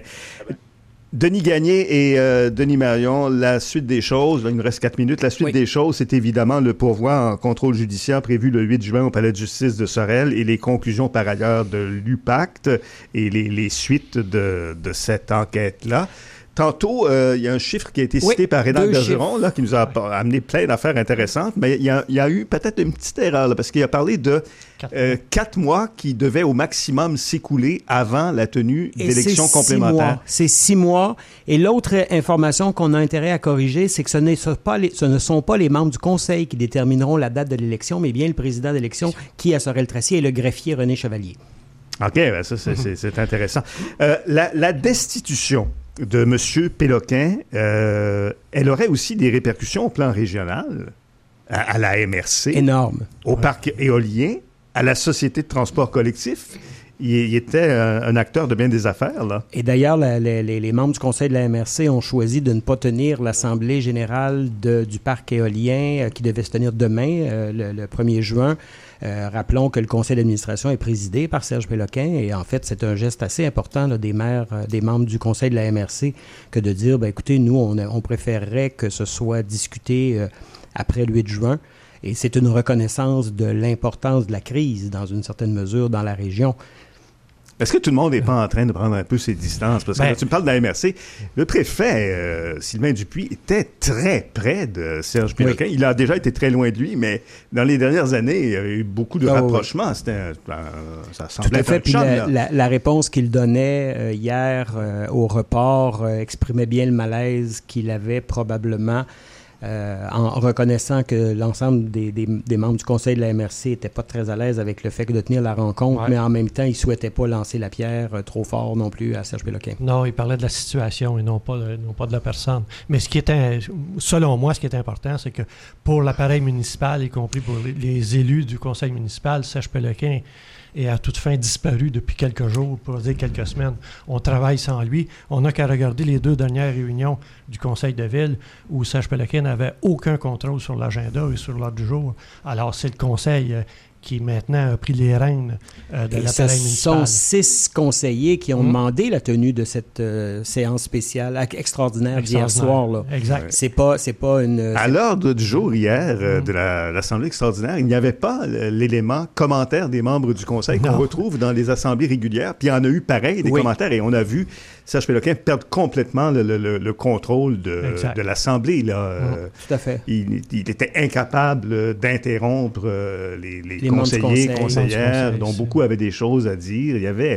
Denis Gagné et euh, Denis Marion, la suite des choses, là, il nous reste quatre minutes. La suite oui. des choses, c'est évidemment le pourvoi en contrôle judiciaire prévu le huit juin au Palais de justice de Sorel et les conclusions par ailleurs de l'U P A C T et les, les suites de, de cette enquête-là. Tantôt, euh, il y a un chiffre qui a été cité oui, par Rénal Bergeron, là, qui nous a oui. amené plein d'affaires intéressantes, mais il y a, il y a eu peut-être une petite erreur, là, parce qu'il a parlé de quatre, euh, quatre mois qui devaient au maximum s'écouler avant la tenue et d'élections complémentaires. C'est six mois. Et l'autre information qu'on a intérêt à corriger, c'est que ce ne, sont pas les, ce ne sont pas les membres du conseil qui détermineront la date de l'élection, mais bien le président d'élection qui, à Sorel-Tracy, est le greffier René Chevalier. OK, ben ça, c'est, c'est, c'est intéressant. Euh, la, la destitution de M. Péloquin, euh, elle aurait aussi des répercussions au plan régional, à, à la M R C. Énorme. Au ouais. parc éolien, à la Société de transport collectif. Il, il était un, un acteur de bien des affaires, là. Et d'ailleurs, la, les, les membres du conseil de la M R C ont choisi de ne pas tenir l'Assemblée générale de, du parc éolien euh, qui devait se tenir demain, euh, le, le premier juin. Euh, rappelons que le conseil d'administration est présidé par Serge Péloquin et en fait, c'est un geste assez important là, des maires, euh, des membres du conseil de la M R C que de dire, ben, écoutez, nous, on, on préférerait que ce soit discuté euh, après le huit juin et c'est une reconnaissance de l'importance de la crise dans une certaine mesure dans la région. Est-ce que tout le monde n'est pas en train de prendre un peu ses distances? Parce que ben, quand tu me parles de la M R C, le préfet, euh, Sylvain Dupuis, était très près de Serge Péloquin. Oui. Il a déjà été très loin de lui, mais dans les dernières années, il y a eu beaucoup de oh, rapprochements. Oui. C'était un, un, ça semblait Tout à fait. un chum, la, la, la réponse qu'il donnait euh, hier euh, au report euh, exprimait bien le malaise qu'il avait probablement Euh, en reconnaissant que l'ensemble des, des, des membres du conseil de la M R C n'étaient pas très à l'aise avec le fait de tenir la rencontre, ouais. mais en même temps, ils ne souhaitaient pas lancer la pierre euh, trop fort non plus à Serge Péloquin. Non, il parlait de la situation et non pas de, non pas de la personne. Mais ce qui était, selon moi, ce qui est important, c'est que pour l'appareil municipal, y compris pour les, les élus du conseil municipal, Serge Péloquin est à toute fin disparu depuis quelques jours, pour dire quelques semaines. On travaille sans lui. On n'a qu'à regarder les deux dernières réunions du conseil de ville où Serge Péloquin n'avait aucun contrôle sur l'agenda et sur l'ordre du jour. Alors, c'est le conseil euh, qui maintenant a pris les rênes euh, de et l'appareil municipal. Ce sont six conseillers qui ont mmh. demandé la tenue de cette euh, séance spéciale extraordinaire, extraordinaire. hier soir. Là. Exact. C'est pas, c'est pas une... À c'est... l'ordre du jour hier euh, mmh. de la, l'Assemblée extraordinaire, il n'y avait pas l'élément commentaire des membres du conseil non. qu'on retrouve dans les assemblées régulières. Puis il y en a eu pareil, des oui. commentaires, et on a vu Serge Péloquin perdre complètement le, le, le contrôle de, de l'Assemblée. Là. Mmh. Tout à fait. Il, il était incapable d'interrompre euh, les, les, les conseillers, conseil, conseillères, dont beaucoup avaient des choses à dire. Il y avait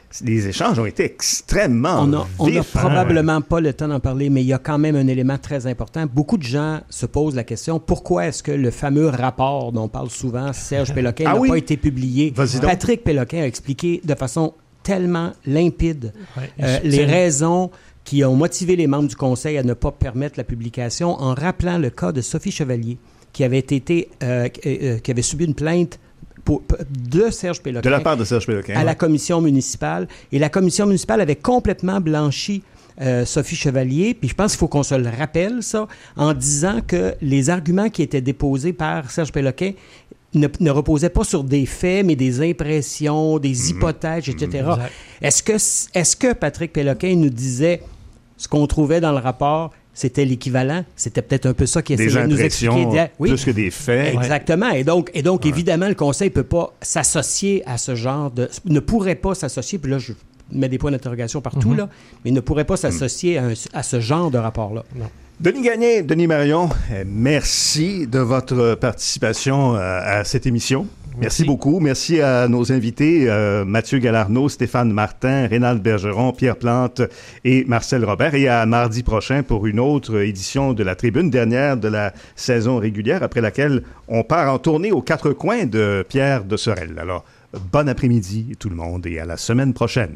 les échanges ont été extrêmement On a, on n'a vifs, hein? probablement pas le temps d'en parler, mais il y a quand même un élément très important. Beaucoup de gens se posent la question, pourquoi est-ce que le fameux rapport dont on parle souvent, Serge Péloquin, ah n'a oui? pas été publié? Patrick Péloquin a expliqué de façon tellement limpide ouais, euh, les raisons qui ont motivé les membres du Conseil à ne pas permettre la publication, en rappelant le cas de Sophie Chevalier, qui avait été, euh, euh, qui avait subi une plainte Pour, de Serge Péloquin. De la part de Serge Péloquin. À ouais. la commission municipale. Et la commission municipale avait complètement blanchi euh, Sophie Chevalier. Puis je pense qu'il faut qu'on se le rappelle, ça, en disant que les arguments qui étaient déposés par Serge Péloquin ne, ne reposaient pas sur des faits, mais des impressions, des mmh. hypothèses, et cetera. Mmh. Est-ce que, est-ce que Patrick Péloquin nous disait ce qu'on trouvait dans le rapport, c'était l'équivalent? C'était peut-être un peu ça qui essayait de nous expliquer. Des impressions, oui. plus que des faits. Exactement. Et donc, et donc ouais. évidemment, le Conseil ne peut pas s'associer à ce genre de... ne pourrait pas s'associer, puis là, je mets des points d'interrogation partout, mm-hmm. là, mais ne pourrait pas s'associer mm. à, un, à ce genre de rapport-là. Non. Denis Gagné, Denis Marion, merci de votre participation à, à cette émission. Merci. Merci beaucoup. Merci à nos invités, euh, Mathieu Galarneau, Stéphane Martin, Rénald Bergeron, Pierre Plante et Marcel Robert. Et à mardi prochain pour une autre édition de la Tribune, dernière de la saison régulière, après laquelle on part en tournée aux quatre coins de Pierre de Sorel. Alors, bon après-midi tout le monde et à la semaine prochaine.